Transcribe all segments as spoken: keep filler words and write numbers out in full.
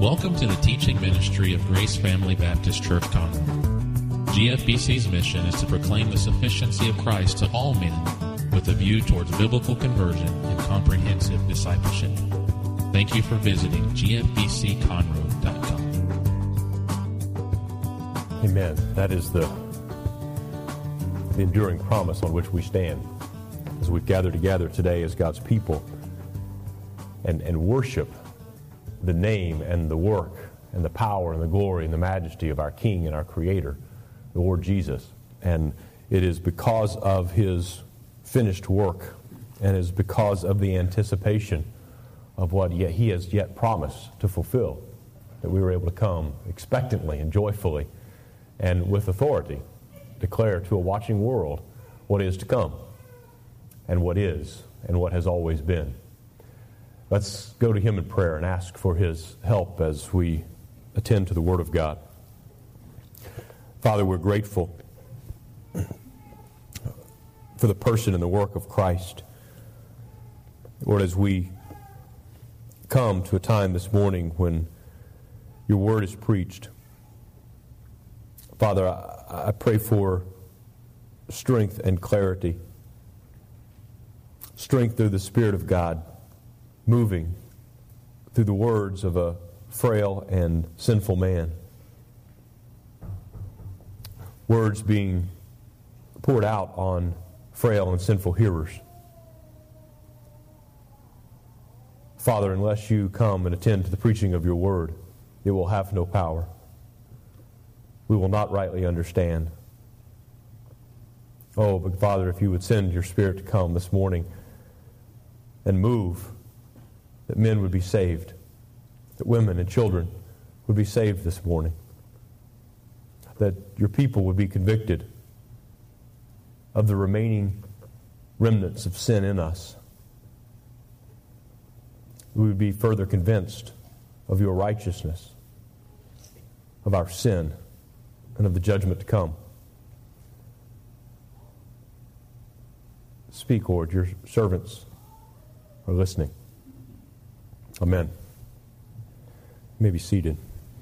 Welcome to the teaching ministry of Grace Family Baptist Church Conroe. G F B C's mission is to proclaim the sufficiency of Christ to all men with a view towards biblical conversion and comprehensive discipleship. Thank you for visiting G F B C conroe dot com. Amen. That is the, the enduring promise on which we stand as we gather together today as God's people and, and worship the name and the work and the power and the glory and the majesty of our King and our Creator, the Lord Jesus. And it is because of His finished work and it is because of the anticipation of what yet He has yet promised to fulfill that we were able to come expectantly and joyfully and with authority declare to a watching world what is to come and what is and what has always been. Let's go to Him in prayer and ask for His help as we attend to the Word of God. Father, we're grateful for the person and the work of Christ. Lord, as we come to a time this morning when Your Word is preached, Father, I, I pray for strength and clarity, strength through the Spirit of God, moving through the words of a frail and sinful man. Words being poured out on frail and sinful hearers. Father, unless You come and attend to the preaching of Your word, it will have no power. We will not rightly understand. Oh, but Father, if You would send Your Spirit to come this morning and move, that men would be saved, that women and children would be saved this morning, that Your people would be convicted of the remaining remnants of sin in us. We would be further convinced of Your righteousness, of our sin, and of the judgment to come. Speak, Lord, Your servants are listening. Amen. You may be seated.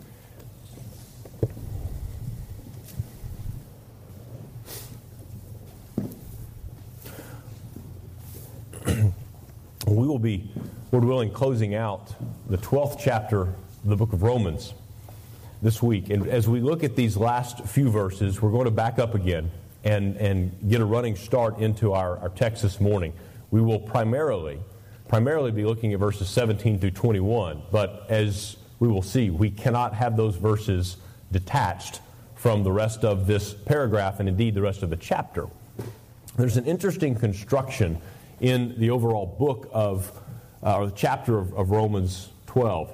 We will be, Lord willing, closing out the twelfth chapter of the book of Romans this week. And as we look at these last few verses, we're going to back up again and, and get a running start into our, our text this morning. We will primarily primarily be looking at verses seventeen through twenty-one, but as we will see, we cannot have those verses detached from the rest of this paragraph and indeed the rest of the chapter. There's an interesting construction in the overall book of, uh, or the chapter of, of Romans twelve.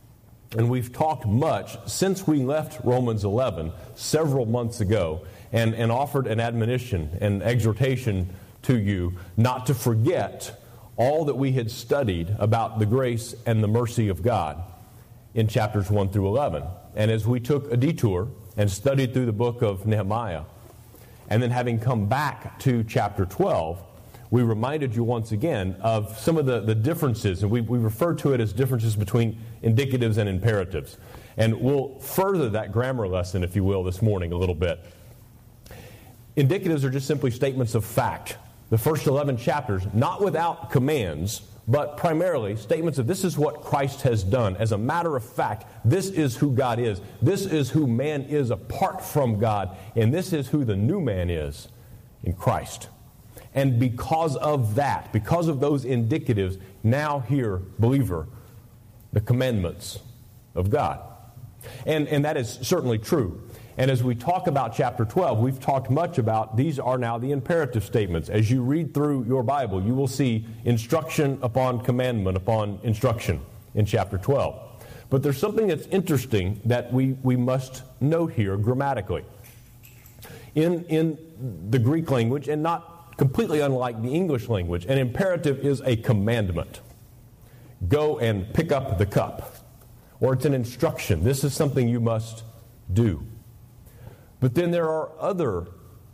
And we've talked much since we left Romans eleven several months ago and, and offered an admonition and exhortation to you not to forget all that we had studied about the grace and the mercy of God in chapters one through eleven. And as we took a detour and studied through the book of Nehemiah, and then having come back to chapter twelve, we reminded you once again of some of the, the differences, and we, we refer to it as differences between indicatives and imperatives. And we'll further that grammar lesson, if you will, this morning a little bit. Indicatives are just simply statements of fact. The first eleven chapters, not without commands, but primarily statements of this is what Christ has done. As a matter of fact, this is who God is. This is who man is apart from God. And this is who the new man is in Christ. And because of that, because of those indicatives, now hear, believer, the commandments of God. And, and that is certainly true. And as we talk about chapter twelve, we've talked much about these are now the imperative statements. As you read through your Bible, you will see instruction upon commandment upon instruction in chapter twelve. But there's something that's interesting that we, we must note here grammatically. In, in the Greek language, and not completely unlike the English language, an imperative is a commandment. Go and pick up the cup. Or it's an instruction. This is something you must do. But then there are other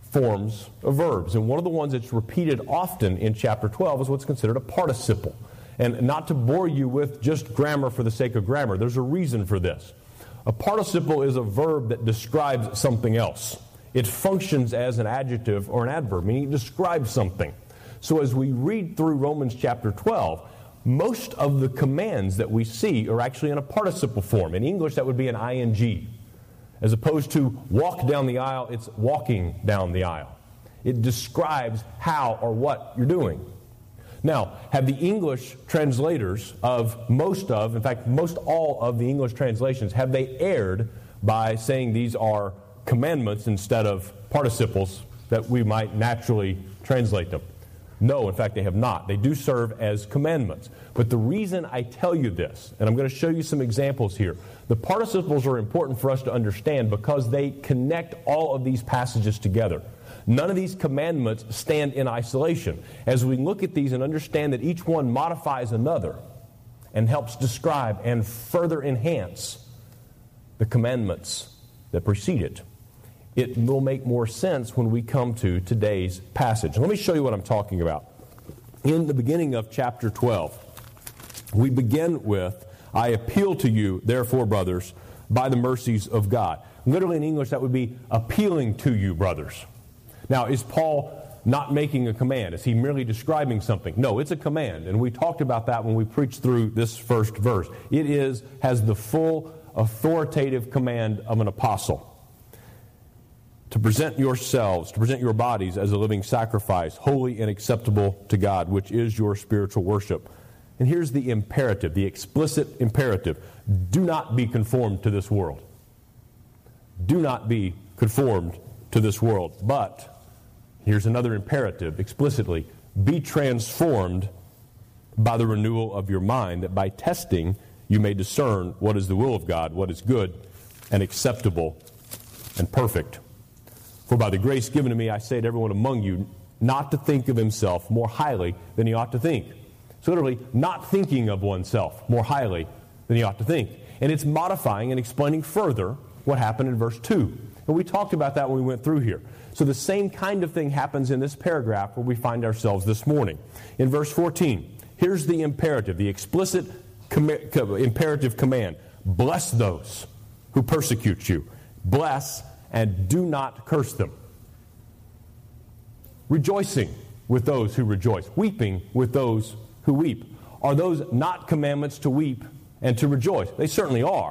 forms of verbs. And one of the ones that's repeated often in chapter twelve is what's considered a participle. And not to bore you with just grammar for the sake of grammar, there's a reason for this. A participle is a verb that describes something else. It functions as an adjective or an adverb, meaning it describes something. So as we read through Romans chapter twelve, most of the commands that we see are actually in a participle form. In English, that would be an I N G. As opposed to walk down the aisle, it's walking down the aisle. It describes how or what you're doing. Now, have the English translators of most of, in fact, most all of the English translations, have they erred by saying these are commandments instead of participles that we might naturally translate them? No, in fact, they have not. They do serve as commandments. But the reason I tell you this, and I'm going to show you some examples here, the participles are important for us to understand because they connect all of these passages together. None of these commandments stand in isolation. As we look at these and understand that each one modifies another and helps describe and further enhance the commandments that precede it, it will make more sense when we come to today's passage. Let me show you what I'm talking about. In the beginning of chapter twelve, we begin with, I appeal to you, therefore, brothers, by the mercies of God. Literally in English, that would be appealing to you, brothers. Now, is Paul not making a command? Is he merely describing something? No, it's a command, and we talked about that when we preached through this first verse. It is has the full authoritative command of an apostle to present yourselves, to present your bodies as a living sacrifice, holy and acceptable to God, which is your spiritual worship. And here's the imperative, the explicit imperative. Do not be conformed to this world. Do not be conformed to this world. But here's another imperative, explicitly. Be transformed by the renewal of your mind, that by testing you may discern what is the will of God, what is good and acceptable and perfect. For by the grace given to me, I say to everyone among you, not to think of himself more highly than he ought to think. So literally, not thinking of oneself more highly than he ought to think. And it's modifying and explaining further what happened in verse two. And we talked about that when we went through here. So the same kind of thing happens in this paragraph where we find ourselves this morning. In verse fourteen, here's the imperative, the explicit com- com- imperative command. Bless those who persecute you. Bless and do not curse them. Rejoicing with those who rejoice. Weeping with those who weep. Are those not commandments to weep and to rejoice? They certainly are.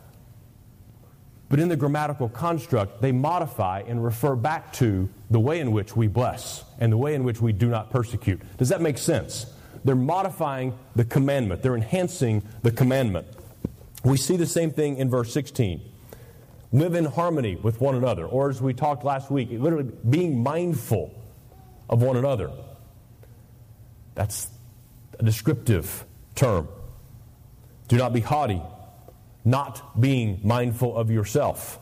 But in the grammatical construct, they modify and refer back to the way in which we bless and the way in which we do not persecute. Does that make sense? They're modifying the commandment. They're enhancing the commandment. We see the same thing in verse sixteen. Live in harmony with one another. Or as we talked last week, literally being mindful of one another. That's a descriptive term. Do not be haughty, not being mindful of yourself.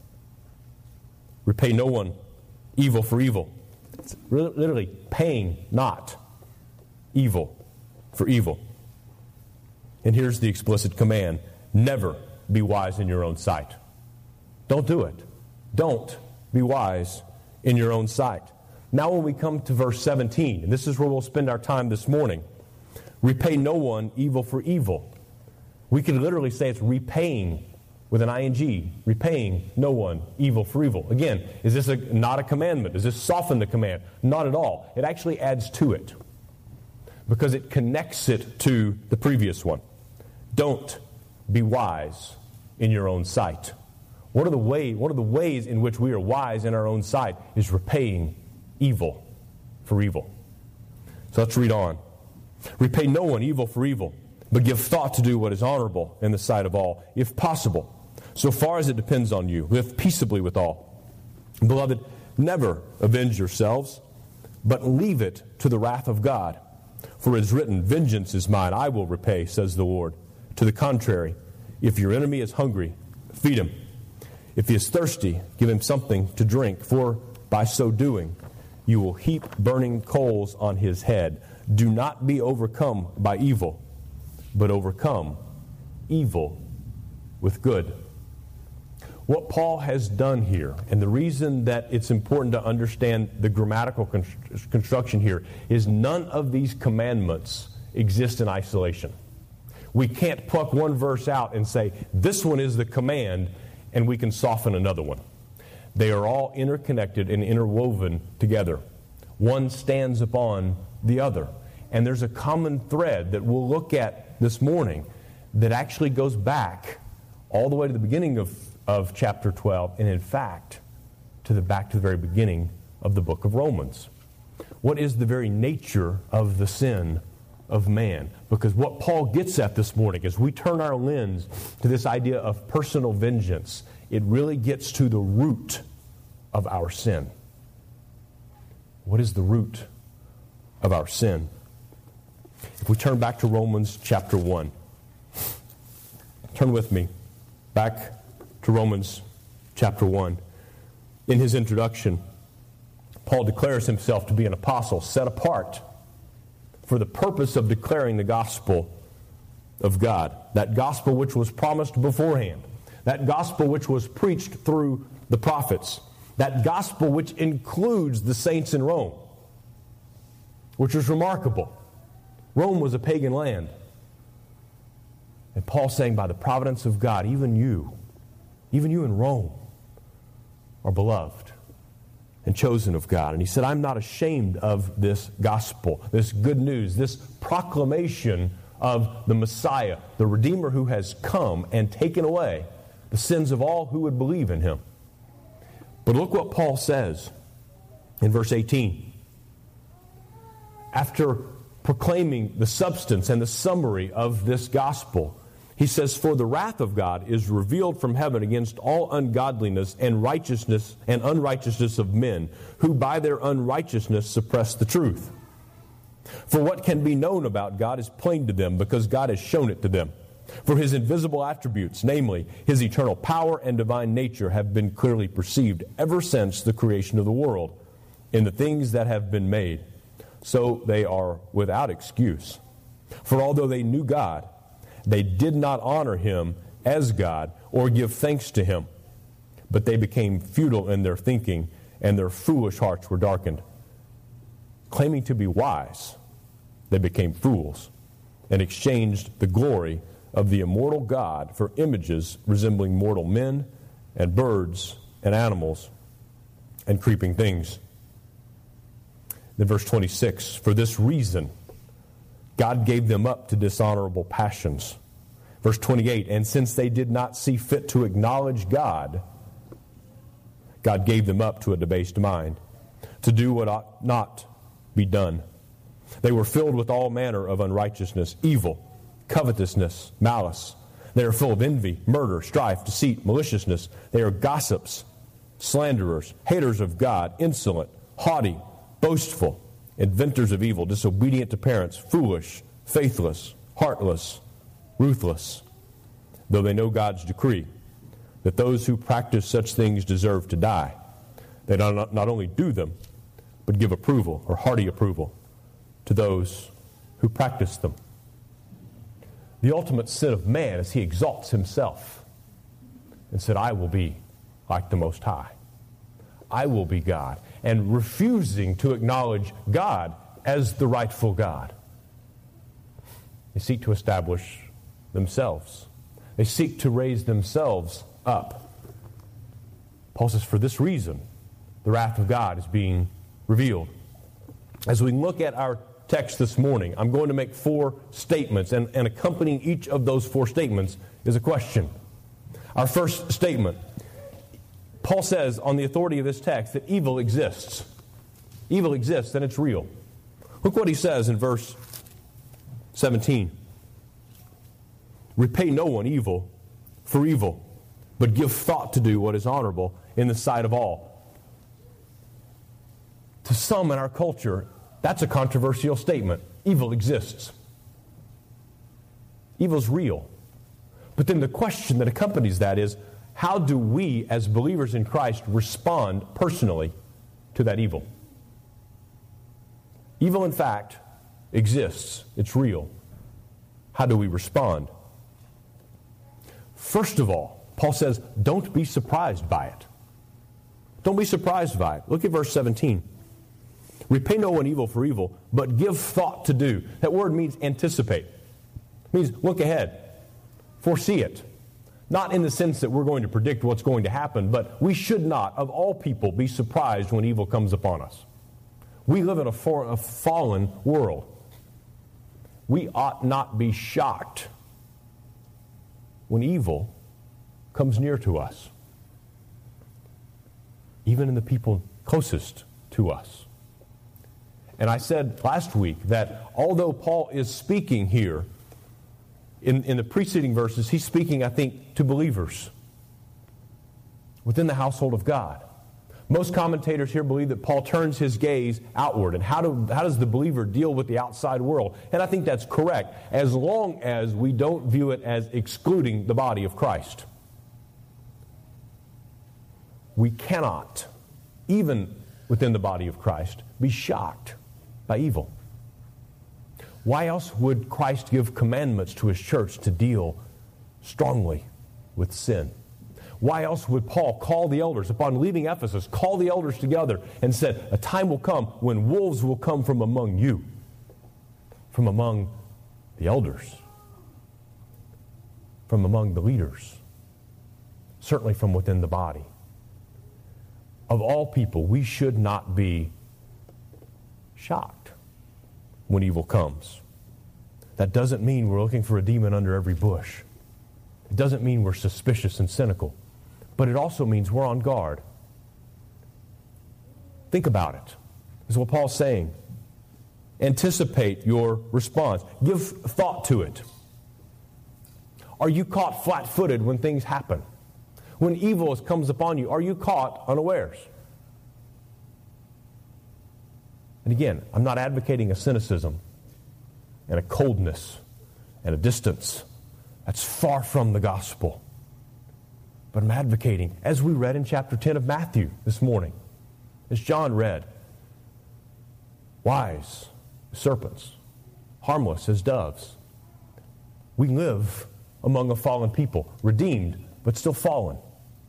Repay no one evil for evil. It's literally paying not evil for evil. And here's the explicit command. Never be wise in your own sight. Don't do it. Don't be wise in your own sight. Now when we come to verse seventeen, and this is where we'll spend our time this morning, repay no one evil for evil. We could literally say it's repaying with an I N G, repaying no one evil for evil. Again, is this a, not a commandment? Does this soften the command? Not at all. It actually adds to it because it connects it to the previous one. Don't be wise in your own sight. One of the way, one of the ways in which we are wise in our own sight is repaying evil for evil. So let's read on. Repay no one evil for evil, but give thought to do what is honorable in the sight of all, if possible. So far as it depends on you, live peaceably with all. Beloved, never avenge yourselves, but leave it to the wrath of God. For it is written, vengeance is mine, I will repay, says the Lord. To the contrary, if your enemy is hungry, feed him. If he is thirsty, give him something to drink, for by so doing, you will heap burning coals on his head. Do not be overcome by evil, but overcome evil with good. What Paul has done here, and the reason that it's important to understand the grammatical construction here, is none of these commandments exist in isolation. We can't pluck one verse out and say, this one is the command, and we can soften another one. They are all interconnected and interwoven together. One stands upon the other. And there's a common thread that we'll look at this morning that actually goes back all the way to the beginning of, of chapter twelve, and in fact, to the back to the very beginning of the book of Romans. What is the very nature of the sin of man? Because what Paul gets at this morning, as we turn our lens to this idea of personal vengeance, it really gets to the root of our sin. What is the root of our sin? If we turn back to Romans chapter one, turn with me back to Romans chapter one. In his introduction, Paul declares himself to be an apostle set apart for the purpose of declaring the gospel of God. That gospel which was promised beforehand. That gospel which was preached through the prophets. That gospel which includes the saints in Rome, which was remarkable. Rome was a pagan land. And Paul saying, by the providence of God, even you, even you in Rome, are beloved and chosen of God. And he said, I'm not ashamed of this gospel, this good news, this proclamation of the Messiah, the Redeemer who has come and taken away the sins of all who would believe in him. But look what Paul says in verse eighteen. After proclaiming the substance and the summary of this gospel, he says, for the wrath of God is revealed from heaven against all ungodliness and righteousness and unrighteousness of men, who by their unrighteousness suppress the truth. For what can be known about God is plain to them, because God has shown it to them. For his invisible attributes, namely his eternal power and divine nature, have been clearly perceived ever since the creation of the world in the things that have been made. So they are without excuse. For although they knew God, they did not honor him as God or give thanks to him. But they became futile in their thinking, and their foolish hearts were darkened. Claiming to be wise, they became fools and exchanged the glory of the immortal God for images resembling mortal men and birds and animals and creeping things. Then verse twenty-six, for this reason God gave them up to dishonorable passions. Verse twenty-eight, and since they did not see fit to acknowledge God, God gave them up to a debased mind, to do what ought not be done. They were filled with all manner of unrighteousness, evil, covetousness, malice. They are full of envy, murder, strife, deceit, maliciousness. They are gossips, slanderers, haters of God, insolent, haughty, boastful, inventors of evil, disobedient to parents, foolish, faithless, heartless, ruthless. Though they know God's decree that those who practice such things deserve to die, they not, not only do them, but give approval or hearty approval to those who practice them. The ultimate sin of man is he exalts himself and said, I will be like the Most High. I will be God. And refusing to acknowledge God as the rightful God. They seek to establish themselves. They seek to raise themselves up. Paul says, for this reason, the wrath of God is being revealed. As we look at our text this morning, I'm going to make four statements, and, and accompanying each of those four statements is a question. Our first statement, Paul says on the authority of this text that evil exists. Evil exists and it's real. Look what he says in verse seventeen. Repay no one evil for evil, but give thought to do what is honorable in the sight of all. To some in our culture, that's a controversial statement. Evil exists. Evil's real. But then the question that accompanies that is, how do we as believers in Christ respond personally to that evil? Evil, in fact, exists. It's real. How do we respond? First of all, Paul says, don't be surprised by it. Don't be surprised by it. Look at verse seventeen. Repay no one evil for evil, but give thought to do. That word means anticipate. It means look ahead. Foresee it. Not in the sense that we're going to predict what's going to happen, but we should not, of all people, be surprised when evil comes upon us. We live in a, for, a fallen world. We ought not be shocked when evil comes near to us, even in the people closest to us. And I said last week that although Paul is speaking here, in, in the preceding verses, he's speaking, I think, to believers within the household of God. Most commentators here believe that Paul turns his gaze outward. And how, do, how does the believer deal with the outside world? And I think that's correct, as long as we don't view it as excluding the body of Christ. We cannot, even within the body of Christ, be shocked by evil. Why else would Christ give commandments to his church to deal strongly with sin? Why else would Paul call the elders, upon leaving Ephesus, call the elders together and said, a time will come when wolves will come from among you, from among the elders, from among the leaders, certainly from within the body. Of all people, we should not be shocked when evil comes. That doesn't mean we're looking for a demon under every bush. It doesn't mean we're suspicious and cynical. But it also means we're on guard. Think about it. This is what Paul's saying. Anticipate your response. Give thought to it. Are you caught flat-footed when things happen? When evil comes upon you, are you caught unawares? And again, I'm not advocating a cynicism and a coldness and a distance. That's far from the gospel. But I'm advocating, as we read in chapter ten of Matthew this morning, as John read, wise as serpents, harmless as doves. We live among a fallen people, redeemed, but still fallen.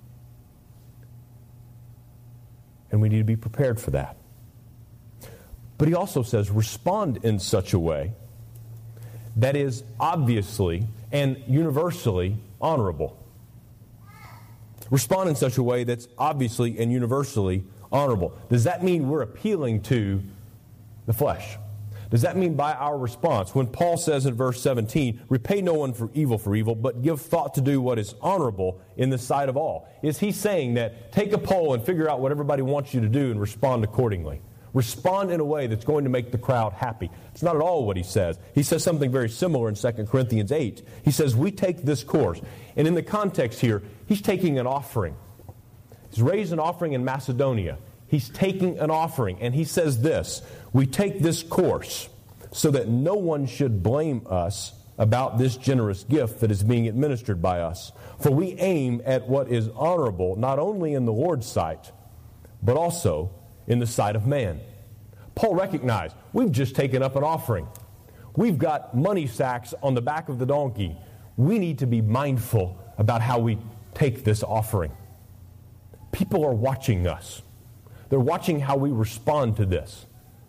And we need to be prepared for that. But he also says, respond in such a way that is obviously and universally honorable. Respond in such a way that's obviously and universally honorable. Does that mean we're appealing to the flesh? Does that mean by our response, when Paul says in verse seventeen, repay no one for evil for evil, but give thought to do what is honorable in the sight of all? Is he saying that take a poll and figure out what everybody wants you to do and respond accordingly? Respond in a way that's going to make the crowd happy. It's not at all what he says. He says something very similar in Second Corinthians eight. He says, we take this course. And in the context here, he's taking an offering. He's raised an offering in Macedonia. He's taking an offering. And he says this, we take this course so that no one should blame us about this generous gift that is being administered by us. For we aim at what is honorable, not only in the Lord's sight, but also in the sight of man. Paul recognized, we've just taken up an offering. We've got money sacks on the back of the donkey. We need to be mindful about how we take this offering. People are watching us. They're watching how we respond to this.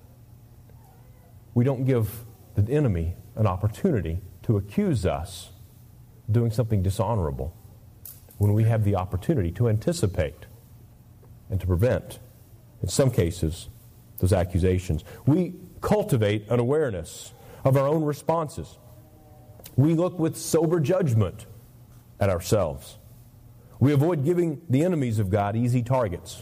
We don't give the enemy an opportunity to accuse us of doing something dishonorable when we have the opportunity to anticipate and to prevent, in some cases, those accusations. We cultivate an awareness of our own responses. We look with sober judgment at ourselves. We avoid giving the enemies of God easy targets.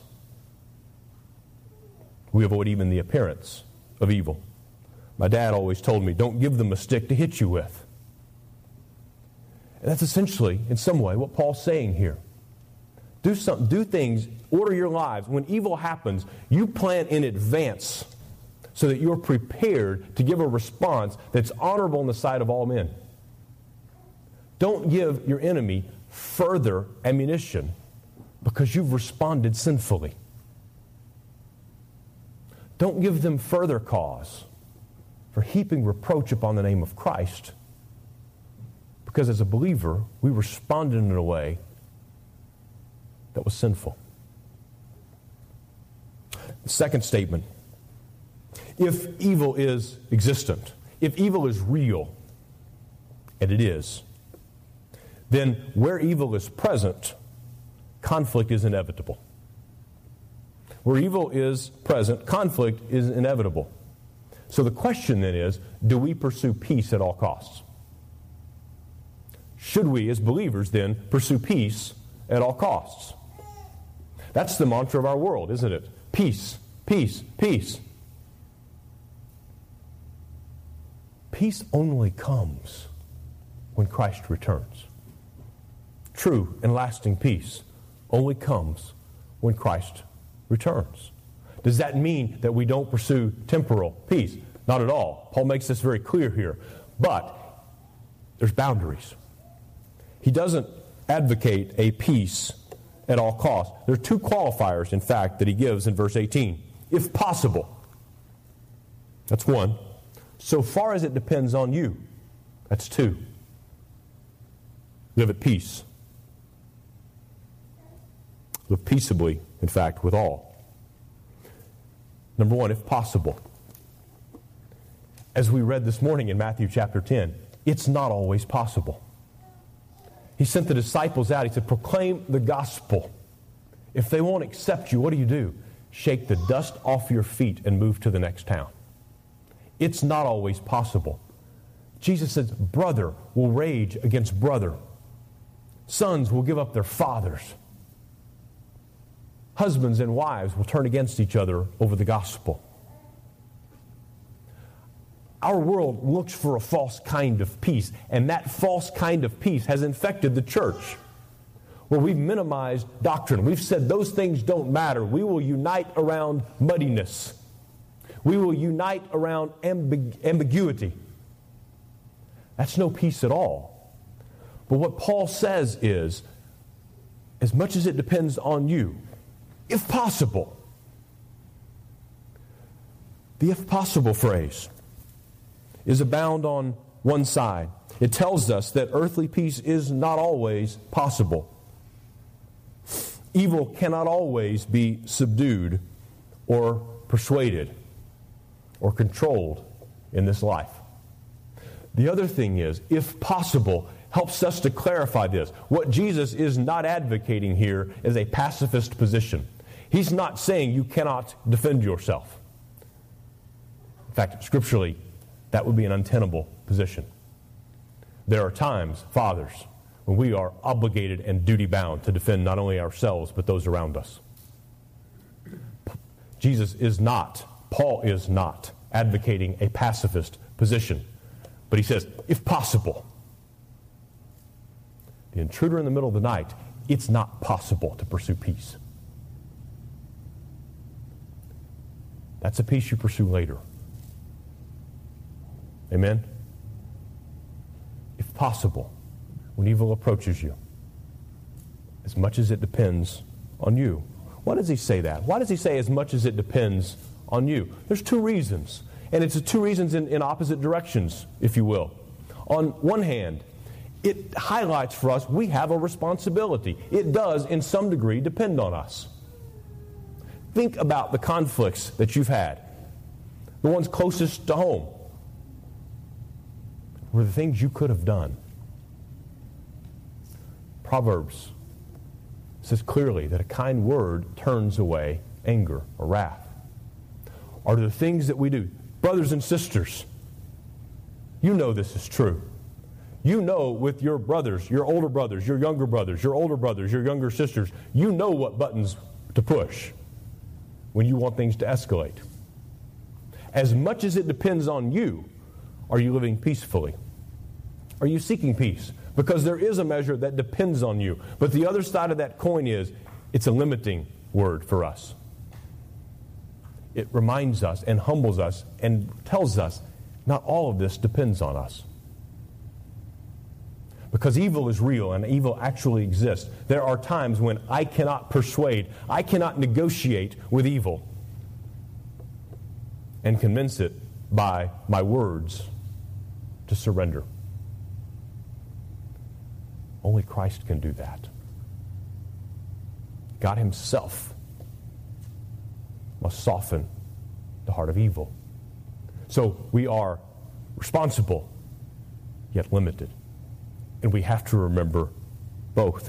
We avoid even the appearance of evil. My dad always told me, don't give them a stick to hit you with. And that's essentially, in some way, what Paul's saying here. Do something, do things, order your lives. When evil happens, you plan in advance so that you're prepared to give a response that's honorable in the sight of all men. Don't give your enemy further ammunition because you've responded sinfully. Don't give them further cause for heaping reproach upon the name of Christ because as a believer, we responded in a way that was sinful. The second statement If evil is existent, if evil is real, and it is, then where evil is present, conflict is inevitable. Where evil is present, conflict is inevitable. So the question then is, do we pursue peace at all costs? Should we, as believers, then pursue peace at all costs? That's the mantra of our world, isn't it? Peace, peace, peace. Peace only comes when Christ returns. True and lasting peace only comes when Christ returns. Does that mean that we don't pursue temporal peace? Not at all. Paul makes this very clear here. But there's boundaries. He doesn't advocate a peace at all costs. There are two qualifiers, in fact, that he gives in verse eighteen. If possible. That's one. So far as it depends on you. That's two. Live at peace. Live peaceably, in fact, with all. Number one, if possible. As we read this morning in Matthew chapter ten, it's not always possible. He sent the disciples out. He said, proclaim the gospel. If they won't accept you, what do you do? Shake the dust off your feet and move to the next town. It's not always possible. Jesus says, brother will rage against brother. Sons will give up their fathers. Husbands and wives will turn against each other over the gospel. Our world looks for a false kind of peace, and that false kind of peace has infected the church, where we've minimized doctrine. We've said those things don't matter. We will unite around muddiness. We will unite around ambig- ambiguity. That's no peace at all. But what Paul says is, as much as it depends on you, if possible, the if possible phrase is abound on one side. It tells us that earthly peace is not always possible. Evil cannot always be subdued or persuaded or controlled in this life. The other thing is, if possible, helps us to clarify this. What Jesus is not advocating here is a pacifist position. He's not saying you cannot defend yourself. In fact, scripturally, that would be an untenable position. There are times, fathers, when we are obligated and duty-bound to defend not only ourselves, but those around us. Jesus is not, Paul is not advocating a pacifist position. But he says, if possible, the intruder in the middle of the night, it's not possible to pursue peace. That's a peace you pursue later. Amen? If possible, when evil approaches you, as much as it depends on you. Why does he say that? Why does he say as much as it depends on you? There's two reasons. And it's two reasons in, in opposite directions, if you will. On one hand, it highlights for us we have a responsibility. It does, in some degree, depend on us. Think about the conflicts that you've had. The ones closest to home were the things you could have done. Proverbs says clearly that a kind word turns away anger or wrath. Are the things that we do. Brothers and sisters, you know this is true. You know with your brothers, your older brothers, your younger brothers, your older brothers, your younger sisters, you know what buttons to push when you want things to escalate. As much as it depends on you, are you living peacefully? Are you seeking peace? Because there is a measure that depends on you. But the other side of that coin is, it's a limiting word for us. It reminds us and humbles us and tells us not all of this depends on us. Because evil is real and evil actually exists. There are times when I cannot persuade, I cannot negotiate with evil and convince it by my words to surrender. Only Christ can do that. God himself must soften the heart of evil So we are responsible, yet limited. And we have to remember both.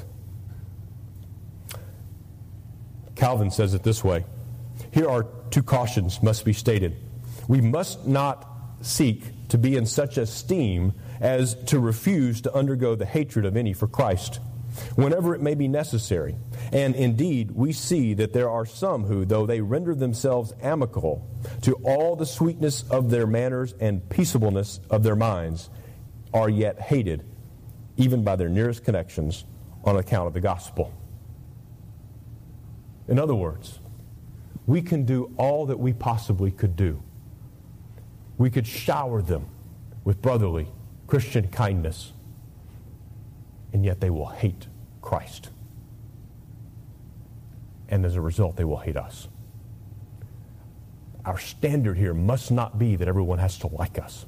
Calvin says it this way. Here are two cautions must be stated. We must not seek to be in such esteem as to refuse to undergo the hatred of any for Christ, whenever it may be necessary. And indeed, we see that there are some who, though they render themselves amicable to all the sweetness of their manners and peaceableness of their minds, are yet hated, even by their nearest connections, on account of the gospel. In other words, we can do all that we possibly could do. We could shower them with brotherly Christian kindness, and yet they will hate Christ. And as a result, they will hate us. Our standard here must not be that everyone has to like us.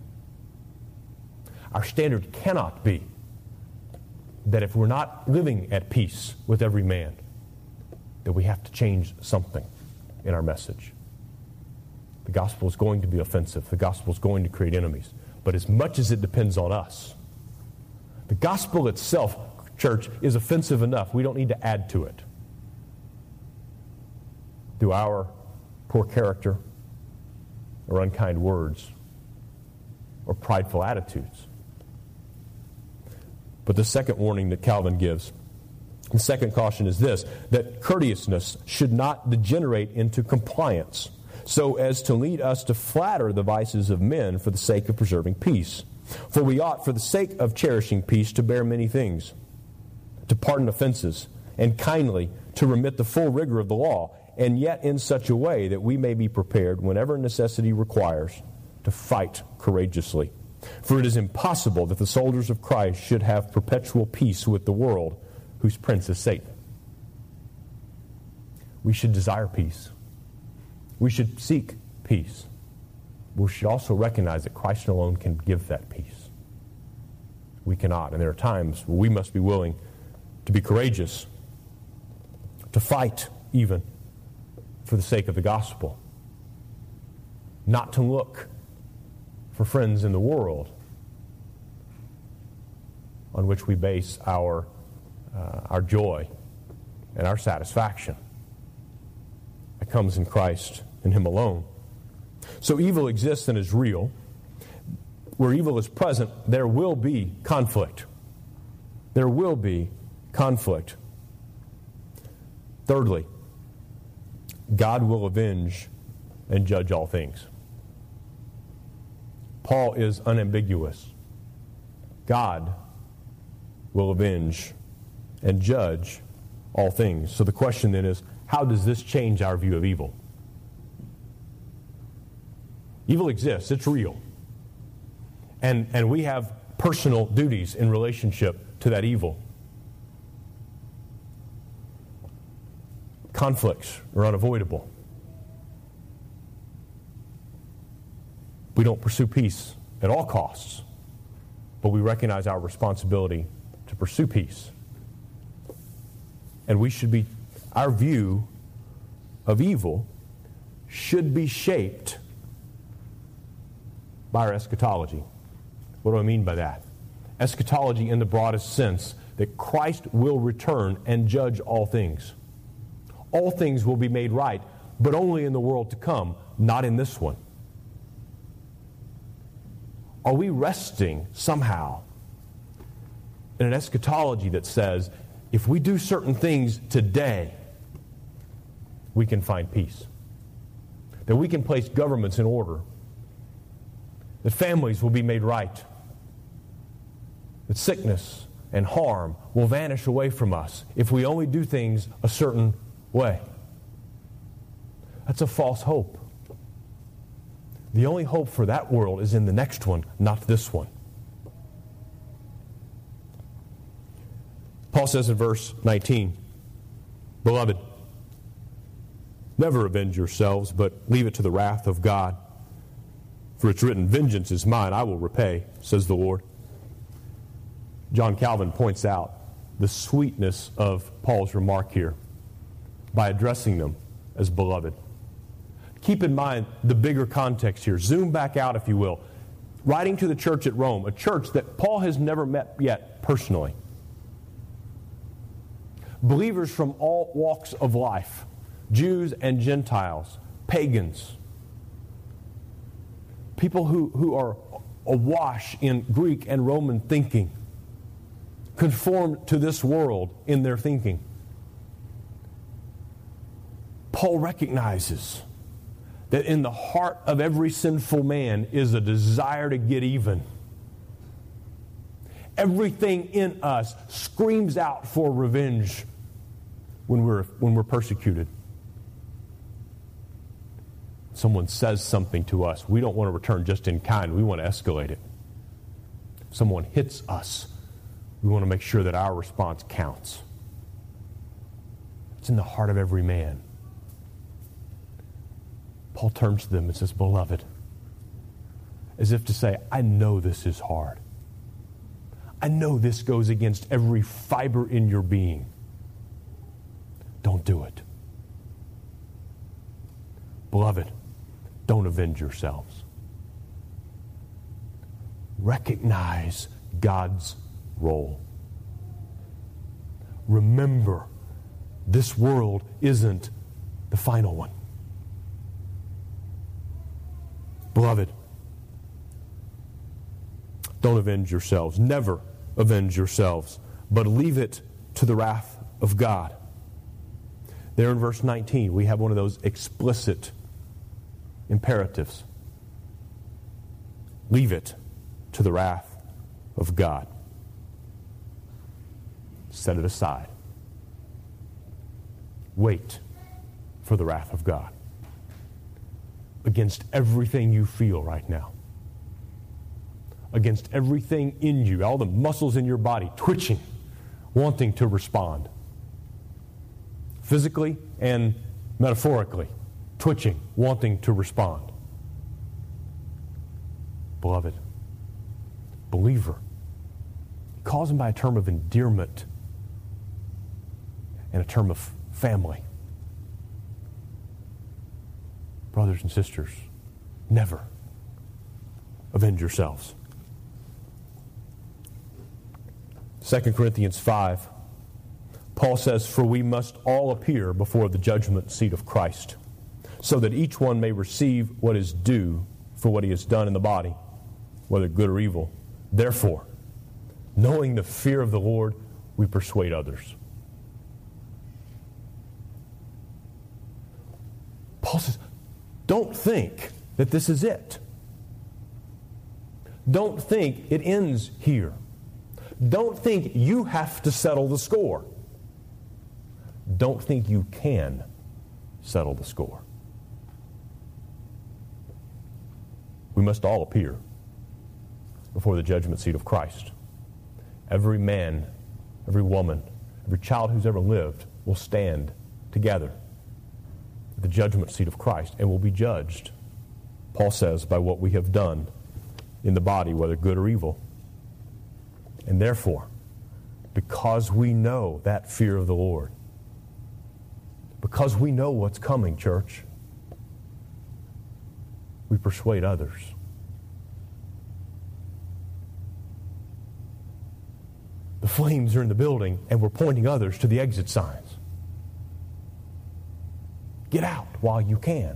Our standard cannot be that if we're not living at peace with every man, that we have to change something in our message. The gospel is going to be offensive. The gospel is going to create enemies. But as much as it depends on us, the gospel itself, church, is offensive enough. We don't need to add to it. Through our poor character, or unkind words, or prideful attitudes. But the second warning that Calvin gives, the second caution is this, that courteousness should not degenerate into compliance, so as to lead us to flatter the vices of men for the sake of preserving peace. For we ought, for the sake of cherishing peace, to bear many things, to pardon offenses, and kindly to remit the full rigor of the law, and yet in such a way that we may be prepared, whenever necessity requires, to fight courageously. For it is impossible that the soldiers of Christ should have perpetual peace with the world, whose prince is Satan. We should desire peace. We should seek peace. We should also recognize that Christ alone can give that peace. We cannot, and there are times where we must be willing to be courageous, to fight even for the sake of the gospel, not to look for friends in the world on which we base our, uh, our joy and our satisfaction. It comes in Christ and Him alone. So evil exists and is real. Where evil is present, there will be conflict. There will be conflict. Thirdly, God will avenge and judge all things. Paul is unambiguous. God will avenge and judge all things. So the question then is, how does this change our view of evil? Evil exists. It's real. And, and we have personal duties in relationship to that evil. Conflicts are unavoidable. We don't pursue peace at all costs, but we recognize our responsibility to pursue peace. And we should be, our view of evil should be shaped by our eschatology. What do I mean by that? Eschatology in the broadest sense, that Christ will return and judge all things. All things will be made right, but only in the world to come, not in this one. Are we resting somehow in an eschatology that says, if we do certain things today, we can find peace? That we can place governments in order? That families will be made right? That sickness and harm will vanish away from us if we only do things a certain way? That's a false hope. The only hope for that world is in the next one, not this one. Paul says in verse nineteen, Beloved, never avenge yourselves, but leave it to the wrath of God. For it's written, Vengeance is mine, I will repay, says the Lord. John Calvin points out the sweetness of Paul's remark here by addressing them as beloved. keep in mind the bigger context here. Zoom back out, if you will. Writing to the church at Rome, a church that Paul has never met yet personally. Believers from all walks of life, Jews and Gentiles, pagans, people who, who are awash in Greek and Roman thinking, conformed to this world in their thinking. Paul recognizes that in the heart of every sinful man is a desire to get even. Everything in us screams out for revenge when we're, when we're persecuted. Someone says something to us, we don't want to return just in kind. We want to escalate it. If someone hits us, we want to make sure that our response counts. It's in the heart of every man. Paul turns to them and says, beloved, as if to say, I know this is hard. I know this goes against every fiber in your being. Don't do it. Beloved, don't avenge yourselves. Recognize God's role. Remember, this world isn't the final one. Beloved, don't avenge yourselves. Never avenge yourselves, but leave it to the wrath of God. There in verse nineteen, we have one of those explicit imperatives. Leave it to the wrath of God. Set it aside. Wait for the wrath of God. Against everything you feel right now. Against everything in you, all the muscles in your body twitching, wanting to respond. Physically and metaphorically, twitching, wanting to respond. Beloved, believer, he calls him by a term of endearment and a term of family. Brothers and sisters, never avenge yourselves. Second Corinthians five, Paul says, for we must all appear before the judgment seat of Christ, so that each one may receive what is due for what he has done in the body, whether good or evil. Therefore, knowing the fear of the Lord, we persuade others. Paul says, don't think that this is it. Don't think it ends here. Don't think you have to settle the score. Don't think you can settle the score. We must all appear before the judgment seat of Christ. Every man, every woman, every child who's ever lived will stand together at the judgment seat of Christ and will be judged, Paul says, by what we have done in the body, whether good or evil. And therefore, because we know that fear of the Lord, because we know what's coming, church, we persuade others. The flames are in the building, and we're pointing others to the exit signs. Get out while you can.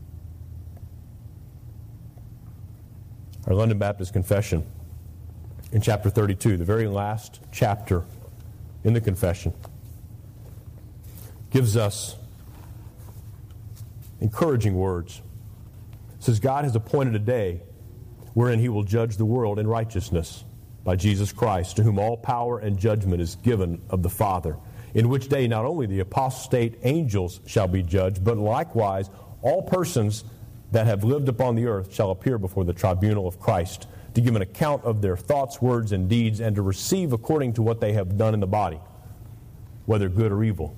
Our London Baptist Confession in chapter thirty-two, the very last chapter in the confession, gives us encouraging words. It says, God has appointed a day wherein he will judge the world in righteousness by Jesus Christ, to whom all power and judgment is given of the Father, in which day not only the apostate angels shall be judged, but likewise all persons that have lived upon the earth shall appear before the tribunal of Christ, to give an account of their thoughts, words, and deeds, and to receive according to what they have done in the body, whether good or evil.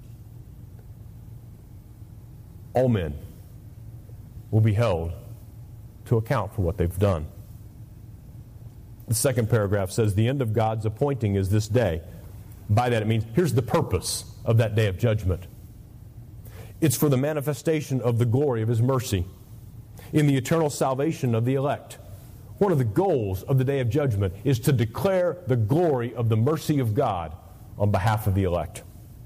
All men will be held to account for what they've done. The second paragraph says, the end of God's appointing is this day. By that it means, here's the purpose of that day of judgment. It's for the manifestation of the glory of His mercy in the eternal salvation of the elect. One of the goals of the day of judgment is to declare the glory of the mercy of God on behalf of the elect,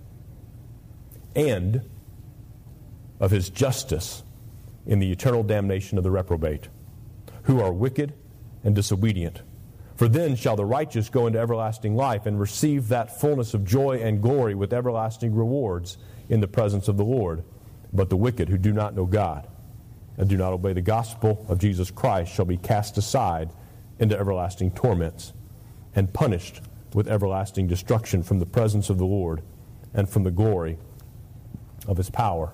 and of His justice in the eternal damnation of the reprobate, who are wicked and disobedient. For then shall the righteous go into everlasting life and receive that fullness of joy and glory with everlasting rewards in the presence of the Lord. But the wicked who do not know God and do not obey the gospel of Jesus Christ shall be cast aside into everlasting torments and punished with everlasting destruction from the presence of the Lord and from the glory of His power.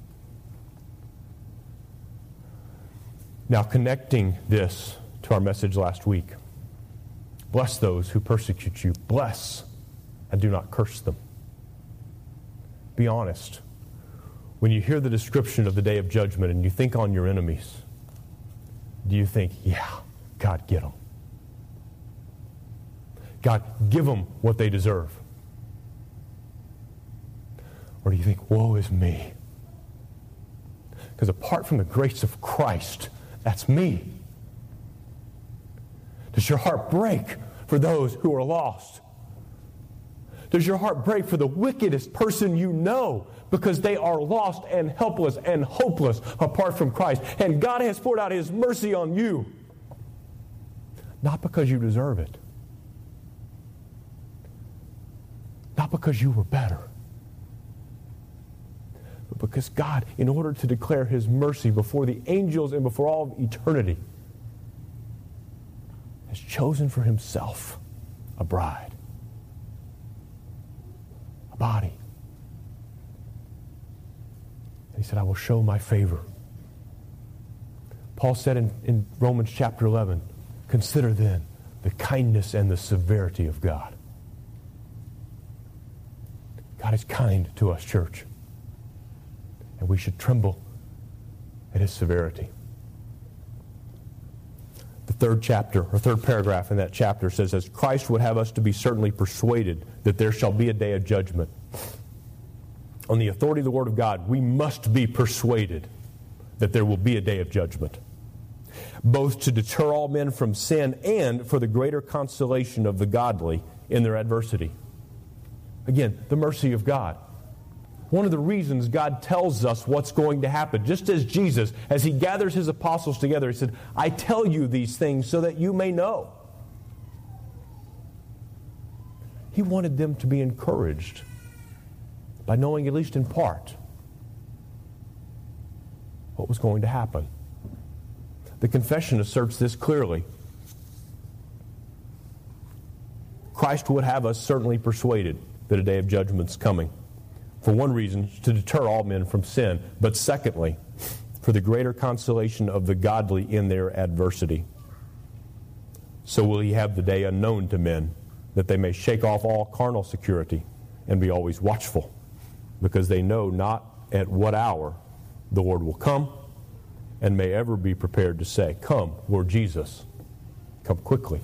Now, connecting this to our message last week, bless those who persecute you. Bless and do not curse them. Be honest. When you hear the description of the day of judgment and you think on your enemies, do you think, yeah, God, get them? God, give them what they deserve? Or do you think, woe is me? Because apart from the grace of Christ, that's me. Does your heart break for those who are lost? Does your heart break for the wickedest person you know because they are lost and helpless and hopeless apart from Christ? And God has poured out His mercy on you, not because you deserve it, not because you were better, but because God, in order to declare His mercy before the angels and before all of eternity, has chosen for Himself a bride, a body. And He said, I will show my favor. Paul said in, in Romans chapter eleven, consider then the kindness and the severity of God. God is kind to us, church. And we should tremble at His severity. The third chapter, or third paragraph in that chapter says, as Christ would have us to be certainly persuaded that there shall be a day of judgment. On the authority of the Word of God, we must be persuaded that there will be a day of judgment, both to deter all men from sin and for the greater consolation of the godly in their adversity. Again, the mercy of God. One of the reasons God tells us what's going to happen, just as Jesus, as He gathers His apostles together, He said, I tell you these things so that you may know. He wanted them to be encouraged by knowing, at least in part, what was going to happen. The confession asserts this clearly. Christ would have us certainly persuaded that a day of judgment's coming. For one reason, to deter all men from sin. But secondly, for the greater consolation of the godly in their adversity. So will He have the day unknown to men, that they may shake off all carnal security and be always watchful, because they know not at what hour the Lord will come, and may ever be prepared to say, come, Lord Jesus, come quickly.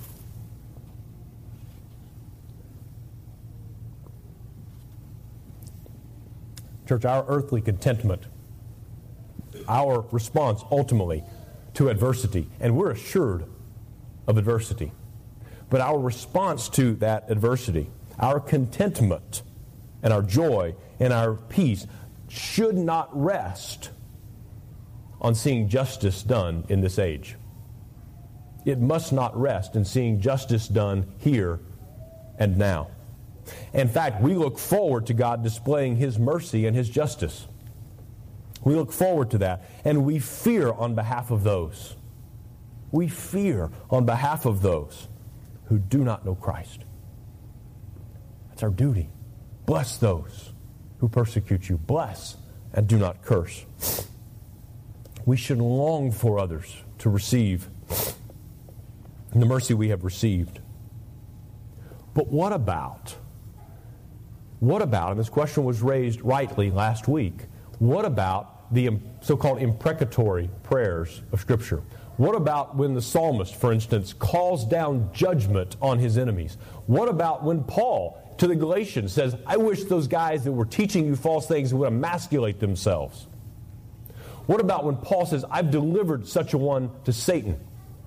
Church, our earthly contentment, our response ultimately to adversity, and we're assured of adversity, but our response to that adversity, our contentment and our joy and our peace should not rest on seeing justice done in this age. It must not rest in seeing justice done here and now. In fact, we look forward to God displaying His mercy and His justice. We look forward to that, and we fear on behalf of those. We fear on behalf of those who do not know Christ. That's our duty. Bless those who persecute you. Bless and do not curse. We should long for others to receive the mercy we have received. But what about What about, and this question was raised rightly last week, what about the so-called imprecatory prayers of Scripture? What about when the psalmist, for instance, calls down judgment on his enemies? What about when Paul to the Galatians says, I wish those guys that were teaching you false things would emasculate themselves. What about when Paul says, I've delivered such a one to Satan?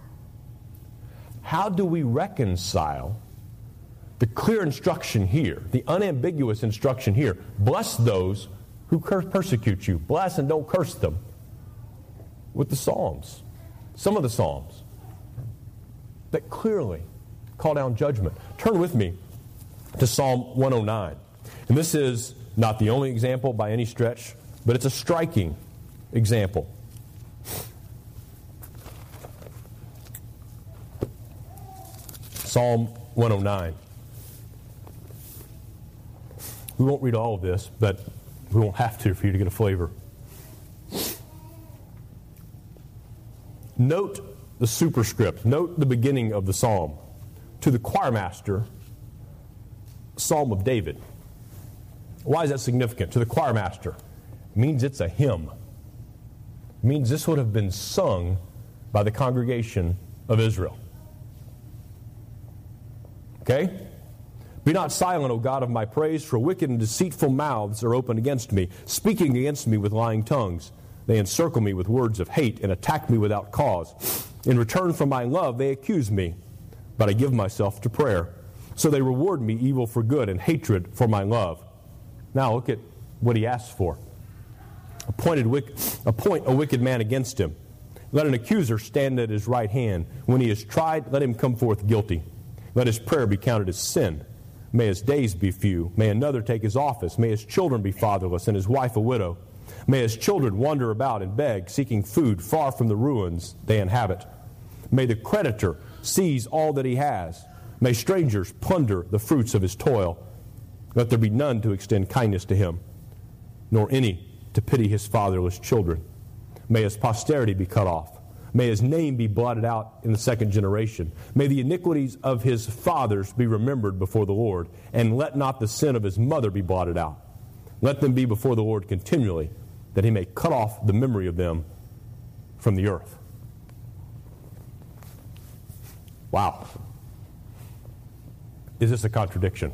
How do we reconcile the clear instruction here, the unambiguous instruction here, bless those who curse, persecute you, bless and don't curse them, with the Psalms, some of the Psalms, that clearly call down judgment? Turn with me to Psalm one oh nine. And this is not the only example by any stretch, but it's a striking example. Psalm one oh nine. We won't read all of this, but we won't have to for you to get a flavor. Note the superscript. Note the beginning of the psalm. To the choirmaster, Psalm of David. Why is that significant? To the choirmaster. It means it's a hymn. It means this would have been sung by the congregation of Israel. Okay? Be not silent, O God of my praise, for wicked and deceitful mouths are opened against me, speaking against me with lying tongues. They encircle me with words of hate and attack me without cause. In return for my love, they accuse me, but I give myself to prayer. So they reward me evil for good and hatred for my love. Now look at what he asks for. Appointed, appoint a wicked man against him. Let an accuser stand at his right hand. When he is tried, let him come forth guilty. Let his prayer be counted as sin. May his days be few. May another take his office. May his children be fatherless and his wife a widow. May his children wander about and beg, seeking food far from the ruins they inhabit. May the creditor seize all that he has. May strangers plunder the fruits of his toil. Let there be none to extend kindness to him, nor any to pity his fatherless children. May his posterity be cut off. May his name be blotted out in the second generation. May the iniquities of his fathers be remembered before the Lord, and let not the sin of his mother be blotted out. Let them be before the Lord continually, that he may cut off the memory of them from the earth. Wow. Is this a contradiction?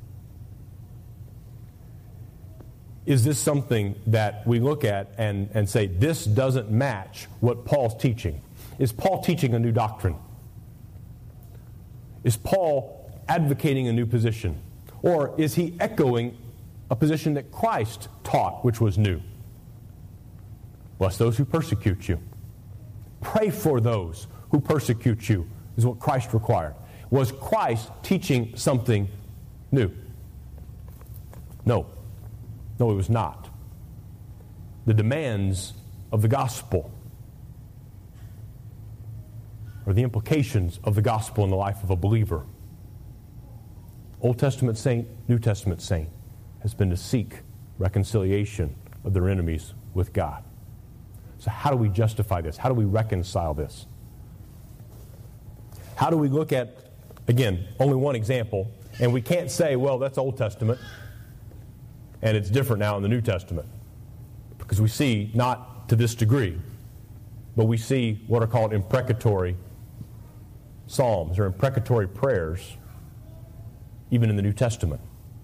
Is this something that we look at and, and say, this doesn't match what Paul's teaching? Is Paul teaching a new doctrine? Is Paul advocating a new position? Or is he echoing a position that Christ taught, which was new? Bless those who persecute you. Pray for those who persecute you, is what Christ required. Was Christ teaching something new? No. No, he was not. The demands of the gospel, or the implications of the gospel in the life of a believer, Old Testament saint, New Testament saint, has been to seek reconciliation of their enemies with God. So how do we justify this? How do we reconcile this? How do we look at, again, only one example, and we can't say, well, that's Old Testament, and it's different now in the New Testament. Because we see, not to this degree, but we see what are called imprecatory psalms or imprecatory prayers, even in the New Testament.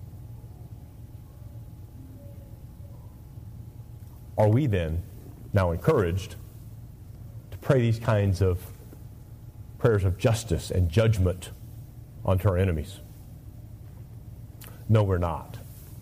Are we then now encouraged to pray these kinds of prayers of justice and judgment onto our enemies? No, we're not.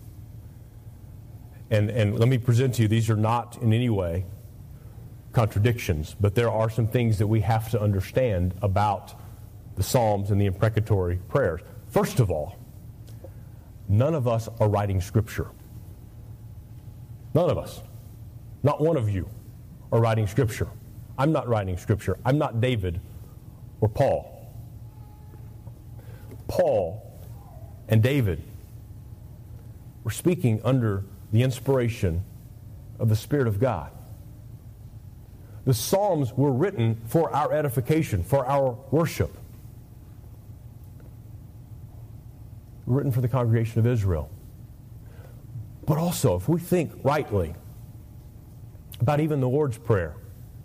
And, and let me present to you, these are not in any way contradictions, but there are some things that we have to understand about the Psalms and the imprecatory prayers. First of all, none of us are writing Scripture. None of us. Not one of you are writing Scripture. I'm not writing Scripture. I'm not David or Paul. Paul and David were speaking under the inspiration of the Spirit of God. The Psalms were written for our edification, for our worship. Written for the congregation of Israel. But also, if we think rightly about even the Lord's Prayer,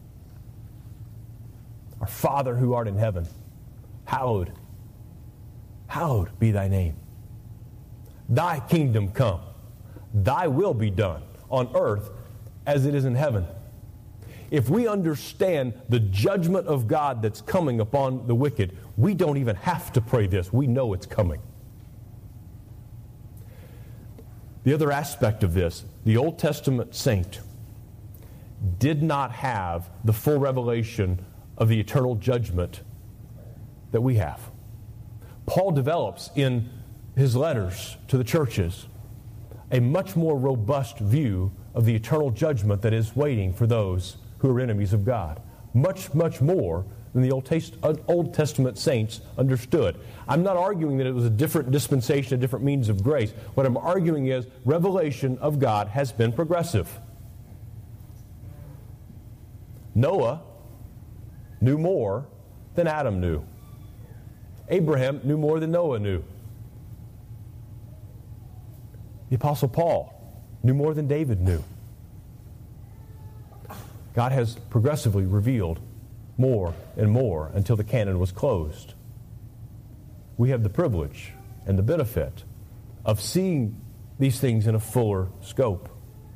our Father who art in heaven, hallowed, hallowed be thy name. Thy kingdom come. Thy will be done on earth as it is in heaven. If we understand the judgment of God that's coming upon the wicked, we don't even have to pray this. We know it's coming. The other aspect of this, the Old Testament saint did not have the full revelation of the eternal judgment that we have. Paul develops in his letters to the churches a much more robust view of the eternal judgment that is waiting for those who are enemies of God. Much, much more than the Old Testament saints understood. I'm not arguing that it was a different dispensation, a different means of grace. What I'm arguing is revelation of God has been progressive. Noah knew more than Adam knew. Abraham knew more than Noah knew. The Apostle Paul knew more than David knew. God has progressively revealed more and more until the canon was closed. We have the privilege and the benefit of seeing these things in a fuller scope.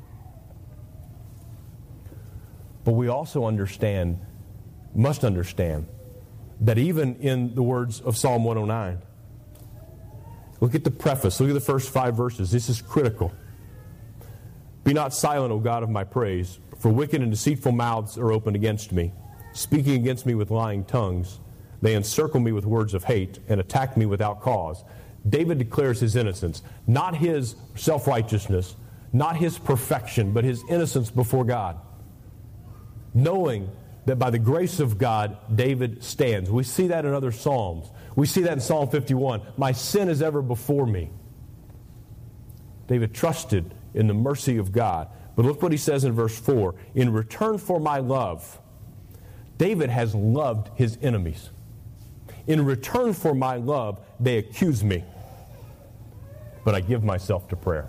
But we also understand, must understand, that even in the words of Psalm one oh nine, look at the preface, look at the first five verses. This is critical. Be not silent, O God of my praise, for wicked and deceitful mouths are opened against me. Speaking against me with lying tongues, they encircle me with words of hate and attack me without cause. David declares his innocence, not his self-righteousness, not his perfection, but his innocence before God. Knowing that by the grace of God, David stands. We see that in other Psalms. We see that in Psalm fifty-one. My sin is ever before me. David trusted in the mercy of God. But look what he says in verse four. In return for my love, David has loved his enemies. In return for my love, they accuse me. But I give myself to prayer.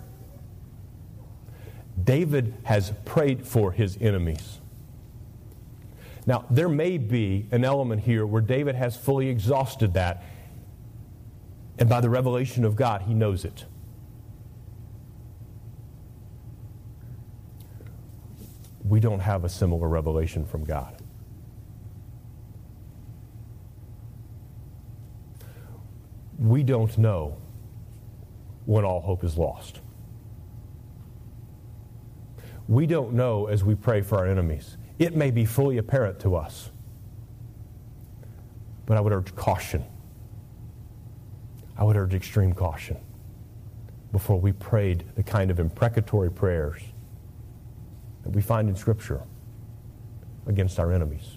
David has prayed for his enemies. Now, there may be an element here where David has fully exhausted that, and by the revelation of God, he knows it. We don't have a similar revelation from God. We don't know when all hope is lost. We don't know as we pray for our enemies. It may be fully apparent to us. But I would urge caution. I would urge extreme caution before we prayed the kind of imprecatory prayers that we find in Scripture against our enemies.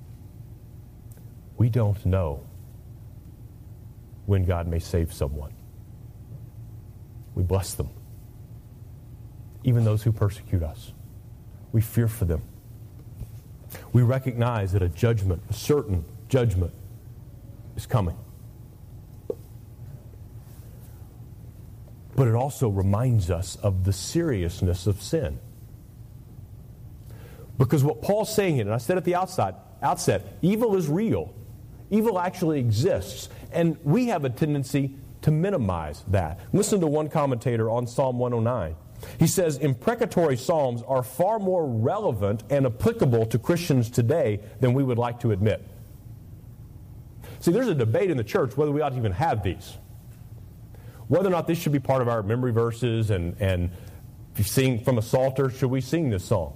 We don't know when God may save someone. We bless them. Even those who persecute us. We fear for them. We recognize that a judgment, a certain judgment, is coming. But it also reminds us of the seriousness of sin. Because what Paul's saying here, and I said at the outset, outset, evil is real. Evil actually exists. And we have a tendency to minimize that. Listen to one commentator on Psalm one oh nine. He says, imprecatory psalms are far more relevant and applicable to Christians today than we would like to admit. See, there's a debate in the church whether we ought to even have these. Whether or not this should be part of our memory verses, and, and if you sing from a psalter, should we sing this song?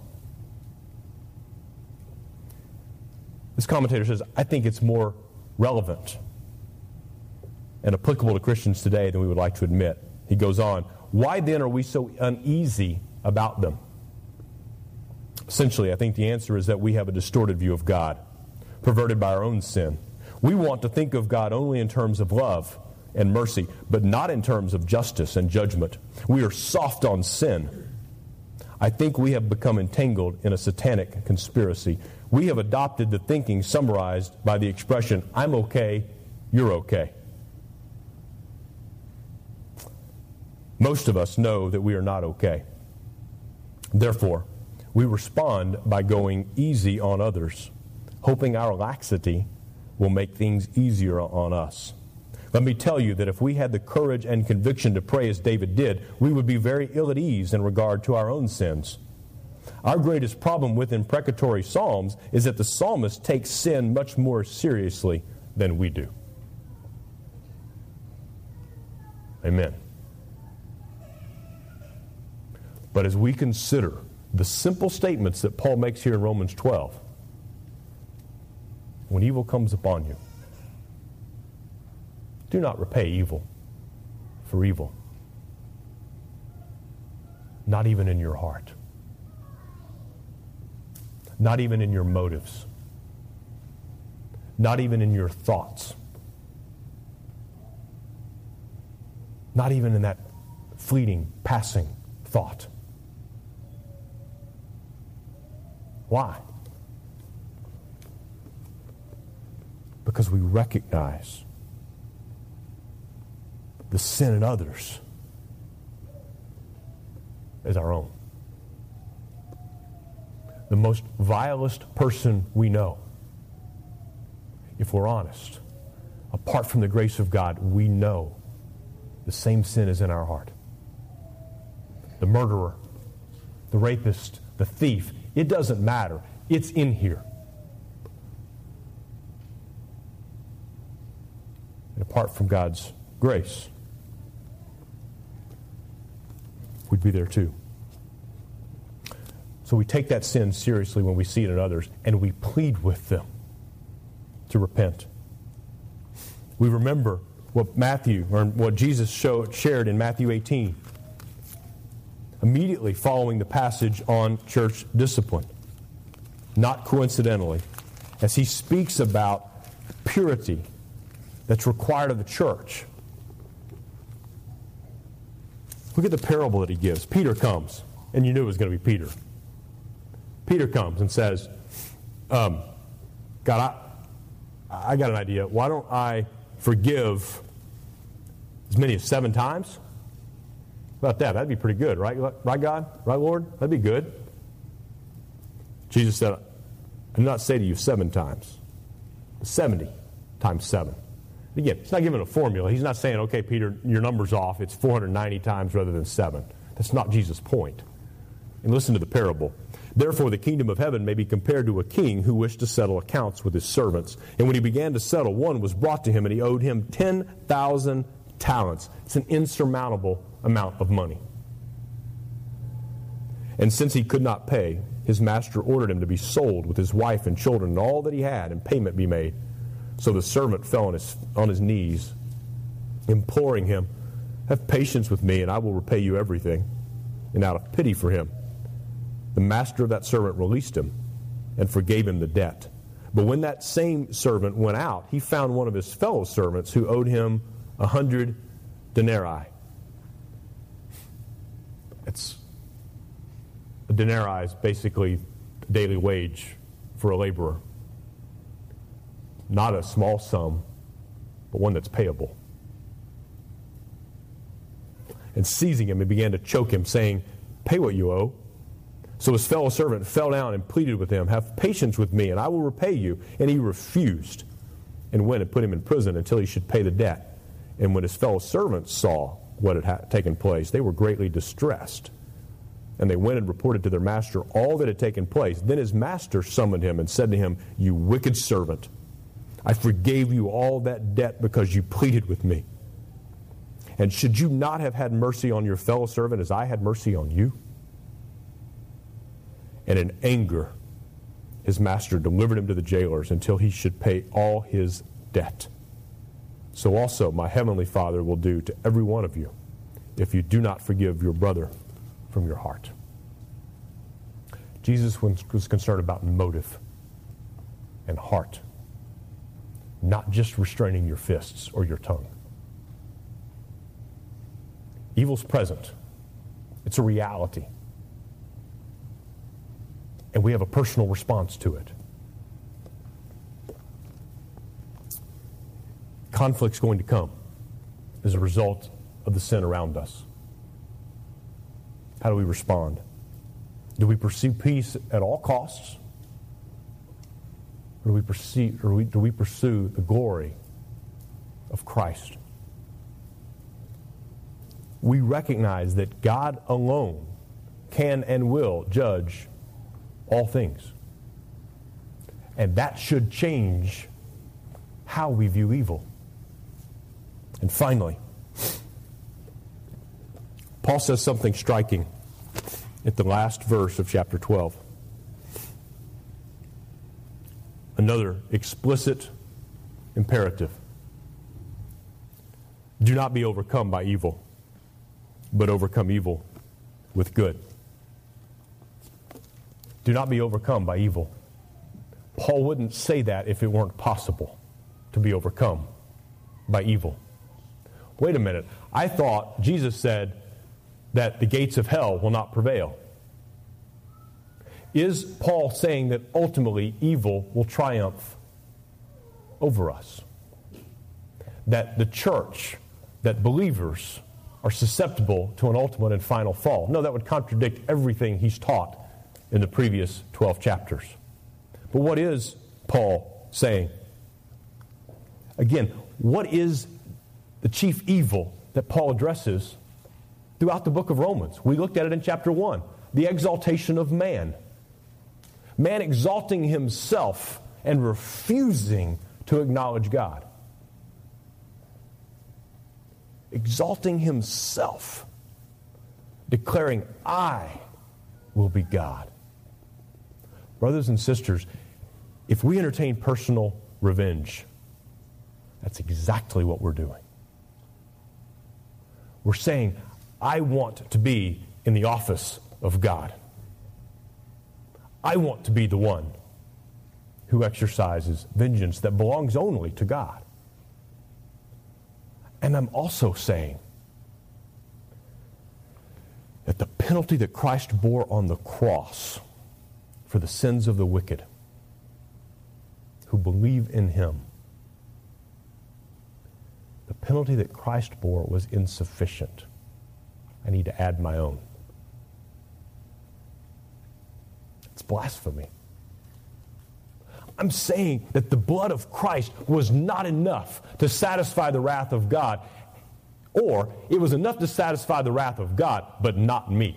This commentator says, I think it's more relevant and applicable to Christians today than we would like to admit. He goes on, why then are we so uneasy about them? Essentially, I think the answer is that we have a distorted view of God, perverted by our own sin. We want to think of God only in terms of love and mercy, but not in terms of justice and judgment. We are soft on sin. I think we have become entangled in a satanic conspiracy. We have adopted the thinking summarized by the expression, I'm okay, you're okay. Most of us know that we are not okay. Therefore, we respond by going easy on others, hoping our laxity will make things easier on us. Let me tell you that if we had the courage and conviction to pray as David did, we would be very ill at ease in regard to our own sins. Our greatest problem with imprecatory psalms is that the psalmist takes sin much more seriously than we do. Amen. But as we consider the simple statements that Paul makes here in Romans twelve, when evil comes upon you, do not repay evil for evil. Not even in your heart. Not even in your motives. Not even in your thoughts. Not even in that fleeting, passing thought. Why? Because we recognize the sin in others as our own. The most vilest person we know, if we're honest, apart from the grace of God, we know the same sin is in our heart. The murderer, the rapist, the thief, it doesn't matter. It's in here. And apart from God's grace, we'd be there too. So we take that sin seriously when we see it in others, and we plead with them to repent. We remember what Matthew, or what Jesus showed, shared in Matthew eighteen, immediately following the passage on church discipline. Not coincidentally, as he speaks about purity that's required of the church. Look at the parable that he gives. Peter comes, and you knew it was going to be Peter. Peter comes and says, um, God, I, I got an idea. Why don't I forgive as many as seven times? How about that? That'd be pretty good, right? Right, God? Right, Lord? That'd be good. Jesus said, I do not say to you seven times, but seventy times seven. Again, he's not giving a formula. He's not saying, okay, Peter, your number's off. It's four hundred ninety times rather than seven. That's not Jesus' point. And listen to the parable. Therefore, the kingdom of heaven may be compared to a king who wished to settle accounts with his servants. And when he began to settle, one was brought to him, and he owed him ten thousand talents. It's an insurmountable amount of money. And since he could not pay, his master ordered him to be sold with his wife and children and all that he had, and payment be made. So the servant fell on his, on his knees, imploring him, have patience with me, and I will repay you everything. And out of pity for him, the master of that servant released him and forgave him the debt. But when that same servant went out, he found one of his fellow servants who owed him a hundred denarii. It's a denarii is basically a daily wage for a laborer. Not a small sum, but one that's payable. And seizing him, he began to choke him, saying, pay what you owe. So his fellow servant fell down and pleaded with him, have patience with me, and I will repay you. And he refused, and went and put him in prison until he should pay the debt. And when his fellow servants saw what had ha- taken place, they were greatly distressed. And they went and reported to their master all that had taken place. Then his master summoned him and said to him, you wicked servant, I forgave you all that debt because you pleaded with me. And should you not have had mercy on your fellow servant as I had mercy on you? And in anger, his master delivered him to the jailers until he should pay all his debt. So also my heavenly Father will do to every one of you if you do not forgive your brother from your heart. Jesus was concerned about motive and heart, not just restraining your fists or your tongue. Evil's present. It's a reality. And we have a personal response to it. Conflict's going to come as a result of the sin around us. How do we respond? Do we pursue peace at all costs? Or do we pursue, or we, do we pursue the glory of Christ we recognize that God alone can and will judge all things. And that should change how we view evil. And finally, Paul says something striking at the last verse of chapter twelve. Another explicit imperative. Do not be overcome by evil, but overcome evil with good. Do not be overcome by evil. Paul wouldn't say that if it weren't possible to be overcome by evil. Wait a minute. I thought Jesus said that the gates of hell will not prevail. Is Paul saying that ultimately evil will triumph over us? That the church, that believers are susceptible to an ultimate and final fall? No, that would contradict everything he's taught in the previous twelve chapters. But what is Paul saying? Again, what is the chief evil that Paul addresses throughout the book of Romans? We looked at it in chapter one. The exaltation of man. Man exalting himself and refusing to acknowledge God. Exalting himself. Declaring, I will be God. Brothers and sisters, if we entertain personal revenge, that's exactly what we're doing. We're saying, I want to be in the office of God. I want to be the one who exercises vengeance that belongs only to God. And I'm also saying that the penalty that Christ bore on the cross for the sins of the wicked who believe in him, the penalty that Christ bore was insufficient. I need to add my own. It's blasphemy. I'm saying that the blood of Christ was not enough to satisfy the wrath of God, or it was enough to satisfy the wrath of God, but not me.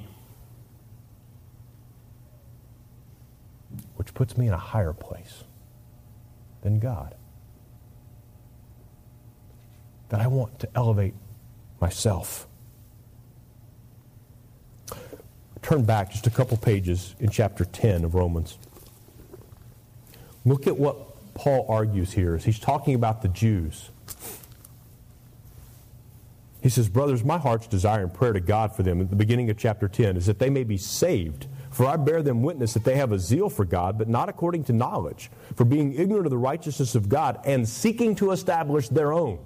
Which puts me in a higher place than God. That I want to elevate myself. Turn back just a couple pages in chapter ten of Romans. Look at what Paul argues here as he's talking about the Jews. He says, brothers, my heart's desire and prayer to God for them at the beginning of chapter ten is that they may be saved. For I bear them witness that they have a zeal for God, but not according to knowledge, for being ignorant of the righteousness of God and seeking to establish their own.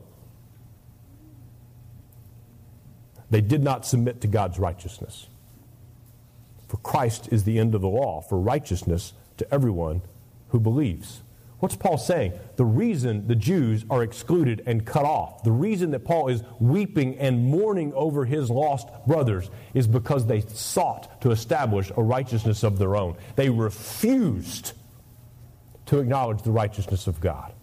They did not submit to God's righteousness. For Christ is the end of the law, for righteousness to everyone who believes. What's Paul saying? The reason the Jews are excluded and cut off, the reason that Paul is weeping and mourning over his lost brothers is because they sought to establish a righteousness of their own. They refused to acknowledge the righteousness of God.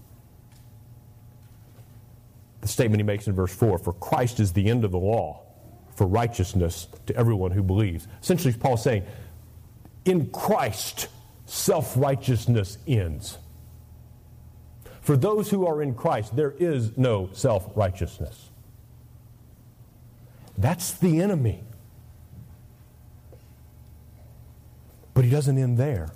The statement he makes in verse four, for Christ is the end of the law, for righteousness to everyone who believes. Essentially, Paul's saying, in Christ, self-righteousness ends. For those who are in Christ, there is no self-righteousness. That's the enemy. But he doesn't end there.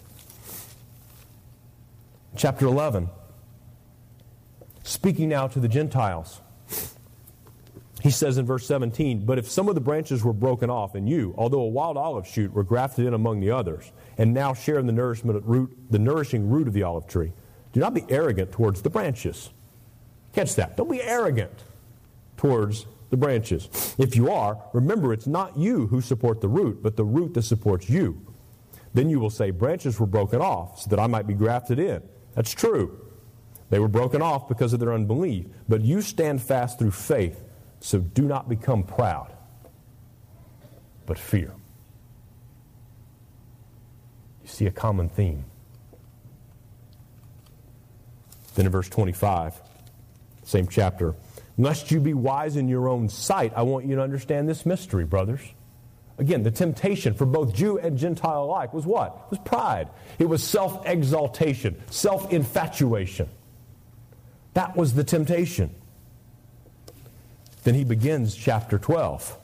Chapter eleven, speaking now to the Gentiles, he says in verse seventeen, but if some of the branches were broken off, and you, although a wild olive shoot, were grafted in among the others, and now share in the nourishment root, the nourishing root of the olive tree, do not be arrogant towards the branches. Catch that. Don't be arrogant towards the branches. If you are, remember it's not you who support the root, but the root that supports you. Then you will say, branches were broken off so that I might be grafted in. That's true. They were broken off because of their unbelief. But you stand fast through faith, so do not become proud, but fear. You see a common theme. Then in verse twenty-five, same chapter, Lest you be wise in your own sight. I want you to understand this mystery, brothers. Again, the temptation for both Jew and Gentile alike was what? It was pride. It was self-exaltation, self-infatuation. That was the temptation. Then he begins chapter twelve.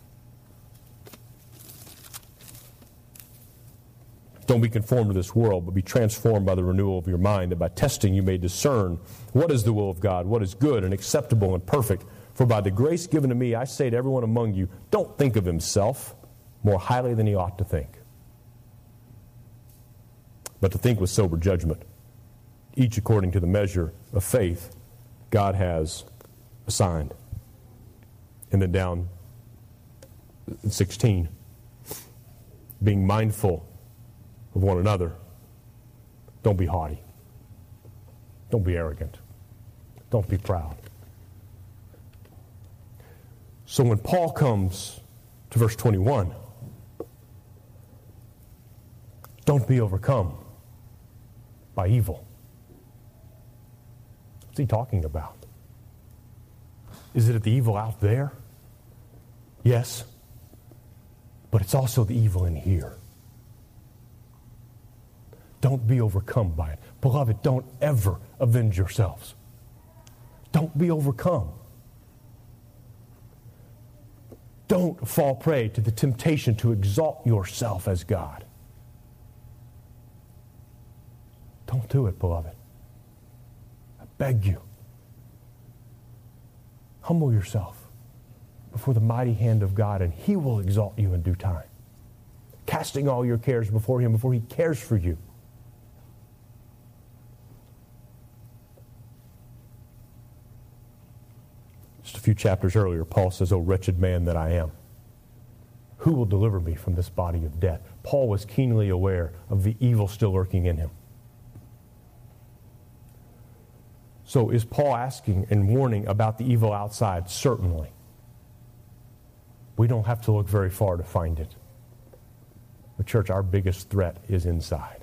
Don't be conformed to this world, but be transformed by the renewal of your mind, that by testing you may discern what is the will of God, what is good and acceptable and perfect. For by the grace given to me, I say to everyone among you, don't think of himself more highly than he ought to think, but to think with sober judgment, each according to the measure of faith God has assigned. And then down in sixteen, being mindful of one another. Don't be haughty. Don't be arrogant. Don't be proud. So when Paul comes to verse twenty-one, don't be overcome by evil. What's he talking about? Is it the evil out there? Yes. But it's also the evil in here. Don't be overcome by it. Beloved, don't ever avenge yourselves. Don't be overcome. Don't fall prey to the temptation to exalt yourself as God. Don't do it, beloved. I beg you. Humble yourself before the mighty hand of God, and He will exalt you in due time. Casting all your cares before Him, before He cares for you. Just a few chapters earlier, Paul says, "O wretched man that I am, who will deliver me from this body of death?" Paul was keenly aware of the evil still lurking in him. So is Paul asking and warning about the evil outside? Certainly. We don't have to look very far to find it. But church, our biggest threat is inside.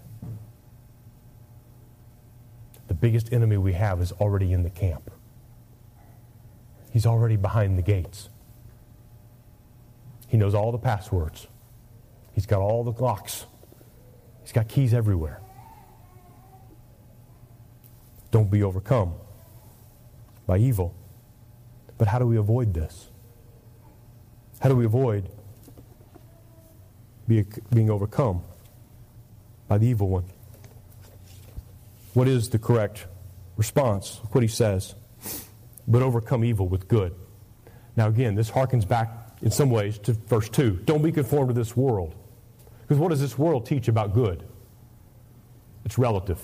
The biggest enemy we have is already in the camp. He's already behind the gates. He knows all the passwords. He's got all the locks. He's got keys everywhere. Don't be overcome by evil. But how do we avoid this? How do we avoid be, being overcome by the evil one? What is the correct response? Look what he says. But overcome evil with good. Now again, this harkens back in some ways to verse two. Don't be conformed to this world. Because what does this world teach about good? It's relative.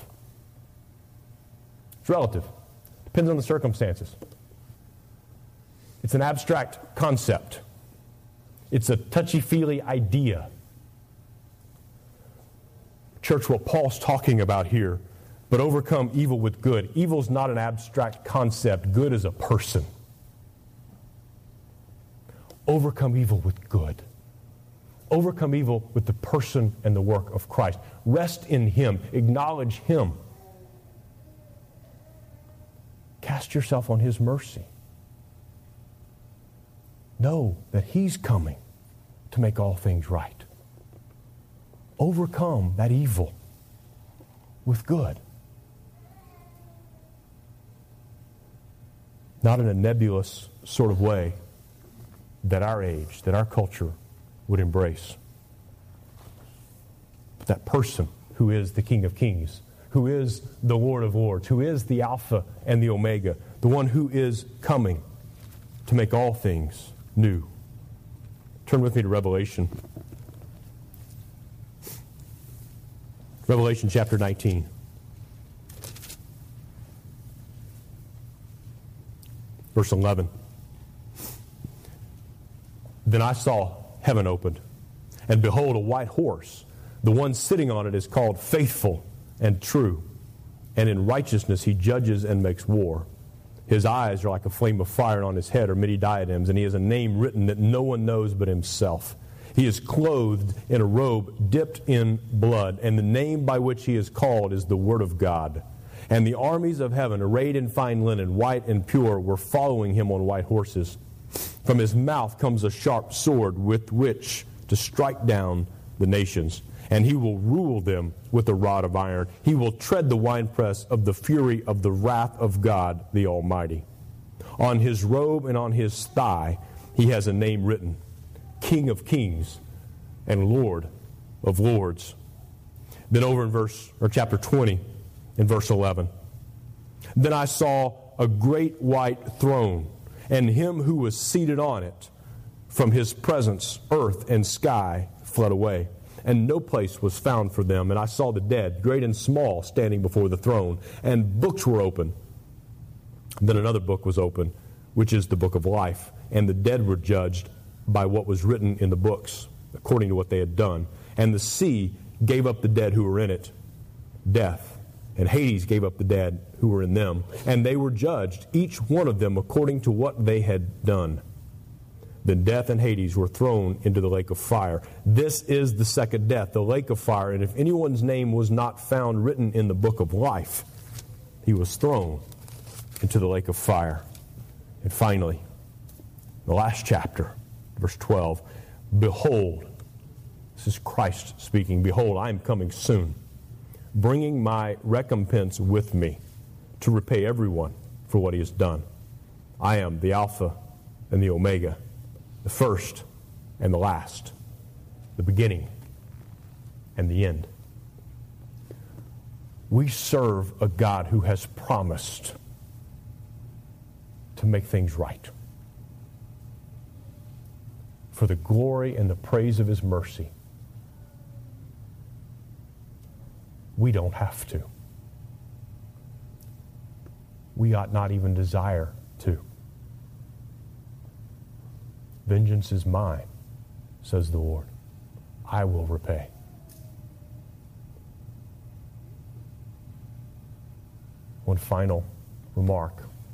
It's relative. Depends on the circumstances. It's an abstract concept. It's a touchy-feely idea. Church, what Paul's talking about here, but overcome evil with good. Evil is not an abstract concept. Good is a person. Overcome evil with good. Overcome evil with the person and the work of Christ. Rest in Him. Acknowledge Him. Cast yourself on His mercy. Know that He's coming to make all things right. Overcome that evil with good. Not in a nebulous sort of way that our age, that our culture would embrace. But that person who is the King of Kings, who is the Lord of Lords, who is the Alpha and the Omega, the one who is coming to make all things new. Turn with me to Revelation. Revelation chapter nineteen. Verse eleven. Then I saw heaven opened, and behold, a white horse. The one sitting on it is called Faithful and True, and in righteousness he judges and makes war. His eyes are like a flame of fire, and on his head are many diadems, and he has a name written that no one knows but himself. He is clothed in a robe dipped in blood, and the name by which he is called is the Word of God. And the armies of heaven, arrayed in fine linen, white and pure, were following him on white horses. From his mouth comes a sharp sword with which to strike down the nations. And he will rule them with a rod of iron. He will tread the winepress of the fury of the wrath of God the Almighty. On his robe and on his thigh he has a name written, King of Kings and Lord of Lords. Then over in verse or chapter twenty, in verse eleven. Then I saw a great white throne, and him who was seated on it. From his presence, earth and sky fled away, and no place was found for them. And I saw the dead, great and small, standing before the throne, and books were open. Then another book was open, which is the book of life, and the dead were judged by what was written in the books, according to what they had done. And the sea gave up the dead who were in it, death, and Hades gave up the dead who were in them, and they were judged, each one of them according to what they had done. Then death and Hades were thrown into the lake of fire. This is the second death, the lake of fire. And if anyone's name was not found written in the book of life, he was thrown into the lake of fire. And finally, the last chapter, verse twelve, behold, this is Christ speaking, behold, I am coming soon, bringing my recompense with me to repay everyone for what he has done. I am the Alpha and the Omega, the first and the last, the beginning and the end. We serve a God who has promised to make things right. For the glory and the praise of his mercy, we don't have to. We ought not even desire to. Vengeance is mine, says the Lord. I will repay. One final remark.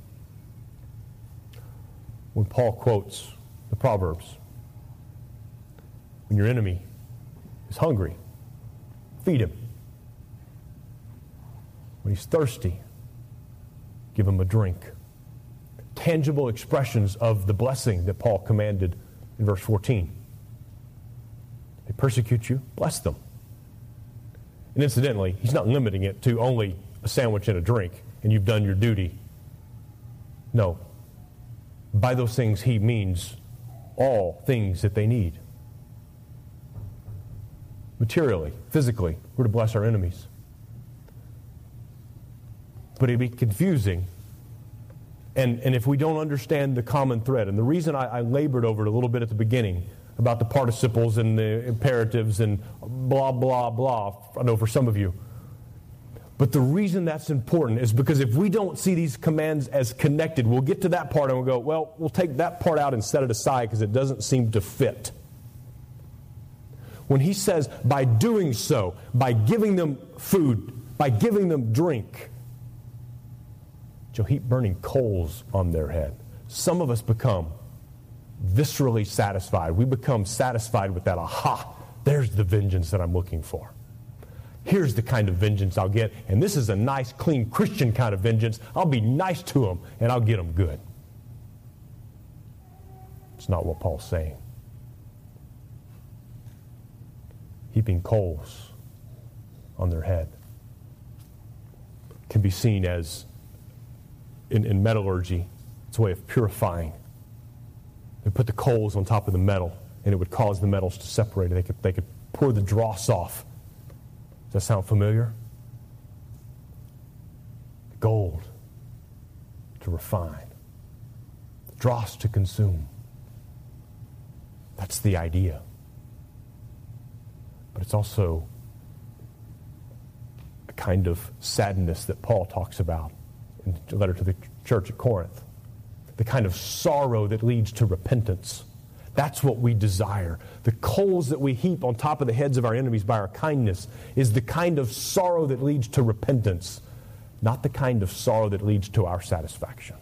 When Paul quotes the Proverbs, when your enemy is hungry, feed him. When he's thirsty, give him a drink. Tangible expressions of the blessing that Paul commanded in verse fourteen. They persecute you, bless them. And incidentally, he's not limiting it to only a sandwich and a drink, and you've done your duty. No. By those things, he means all things that they need. Materially, physically, we're to bless our enemies. But it'd be confusing. And, and if we don't understand the common thread, and the reason I, I labored over it a little bit at the beginning about the participles and the imperatives and blah, blah, blah, I know for some of you. But the reason that's important is because if we don't see these commands as connected, we'll get to that part and we'll go, well, we'll take that part out and set it aside because it doesn't seem to fit. When he says, by doing so, by giving them food, by giving them drink, you'll heap burning coals on their head. Some of us become viscerally satisfied. We become satisfied with that, aha, there's the vengeance that I'm looking for. Here's the kind of vengeance I'll get, and this is a nice, clean, Christian kind of vengeance. I'll be nice to them, and I'll get them good. It's not what Paul's saying. Heaping coals on their head can be seen as, in, in metallurgy, it's a way of purifying. They put the coals on top of the metal, and it would cause the metals to separate. They could, they could pour the dross off. Does that sound familiar? Gold to refine. Dross to consume. That's the idea. But it's also a kind of sadness that Paul talks about in the letter to the church at Corinth. The kind of sorrow that leads to repentance. That's what we desire. The coals that we heap on top of the heads of our enemies by our kindness is the kind of sorrow that leads to repentance, not the kind of sorrow that leads to our satisfaction.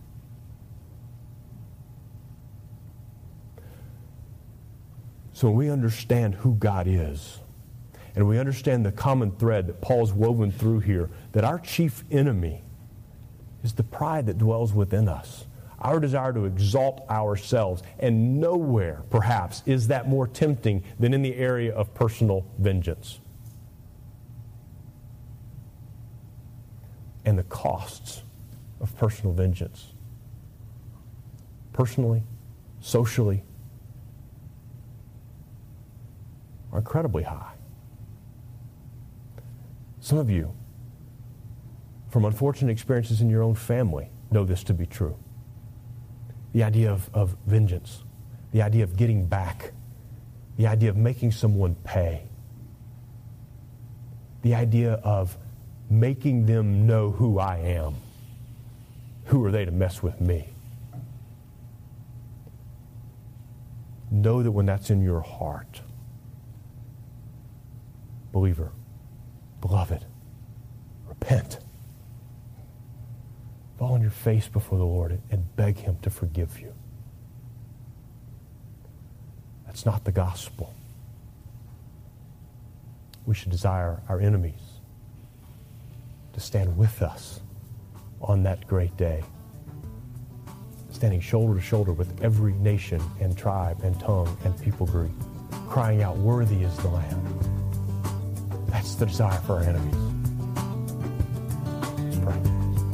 So when we understand who God is, and we understand the common thread that Paul's woven through here, that our chief enemy is the pride that dwells within us, our desire to exalt ourselves. And nowhere, perhaps, is that more tempting than in the area of personal vengeance. And the costs of personal vengeance, personally, socially, are incredibly high. Some of you, from unfortunate experiences in your own family, know this to be true. The idea of, of vengeance, the idea of getting back, the idea of making someone pay, the idea of making them know who I am. Who are they to mess with me? Know that when that's in your heart, believer, beloved, repent. Fall on your face before the Lord and beg Him to forgive you. That's not the gospel. We should desire our enemies to stand with us on that great day, standing shoulder to shoulder with every nation and tribe and tongue and people group, crying out, "Worthy is the Lamb." That's the desire for our enemies. Let's pray.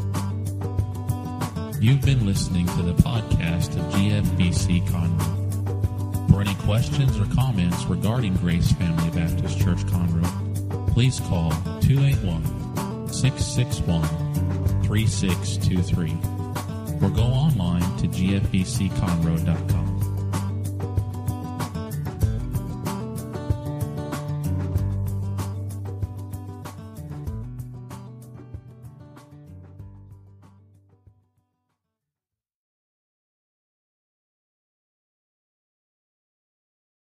You've been listening to the podcast of G F B C Conroe. For any questions or comments regarding Grace Family Baptist Church Conroe, please call two eight one, six six one, three six two three or go online to g f b c conroe dot com.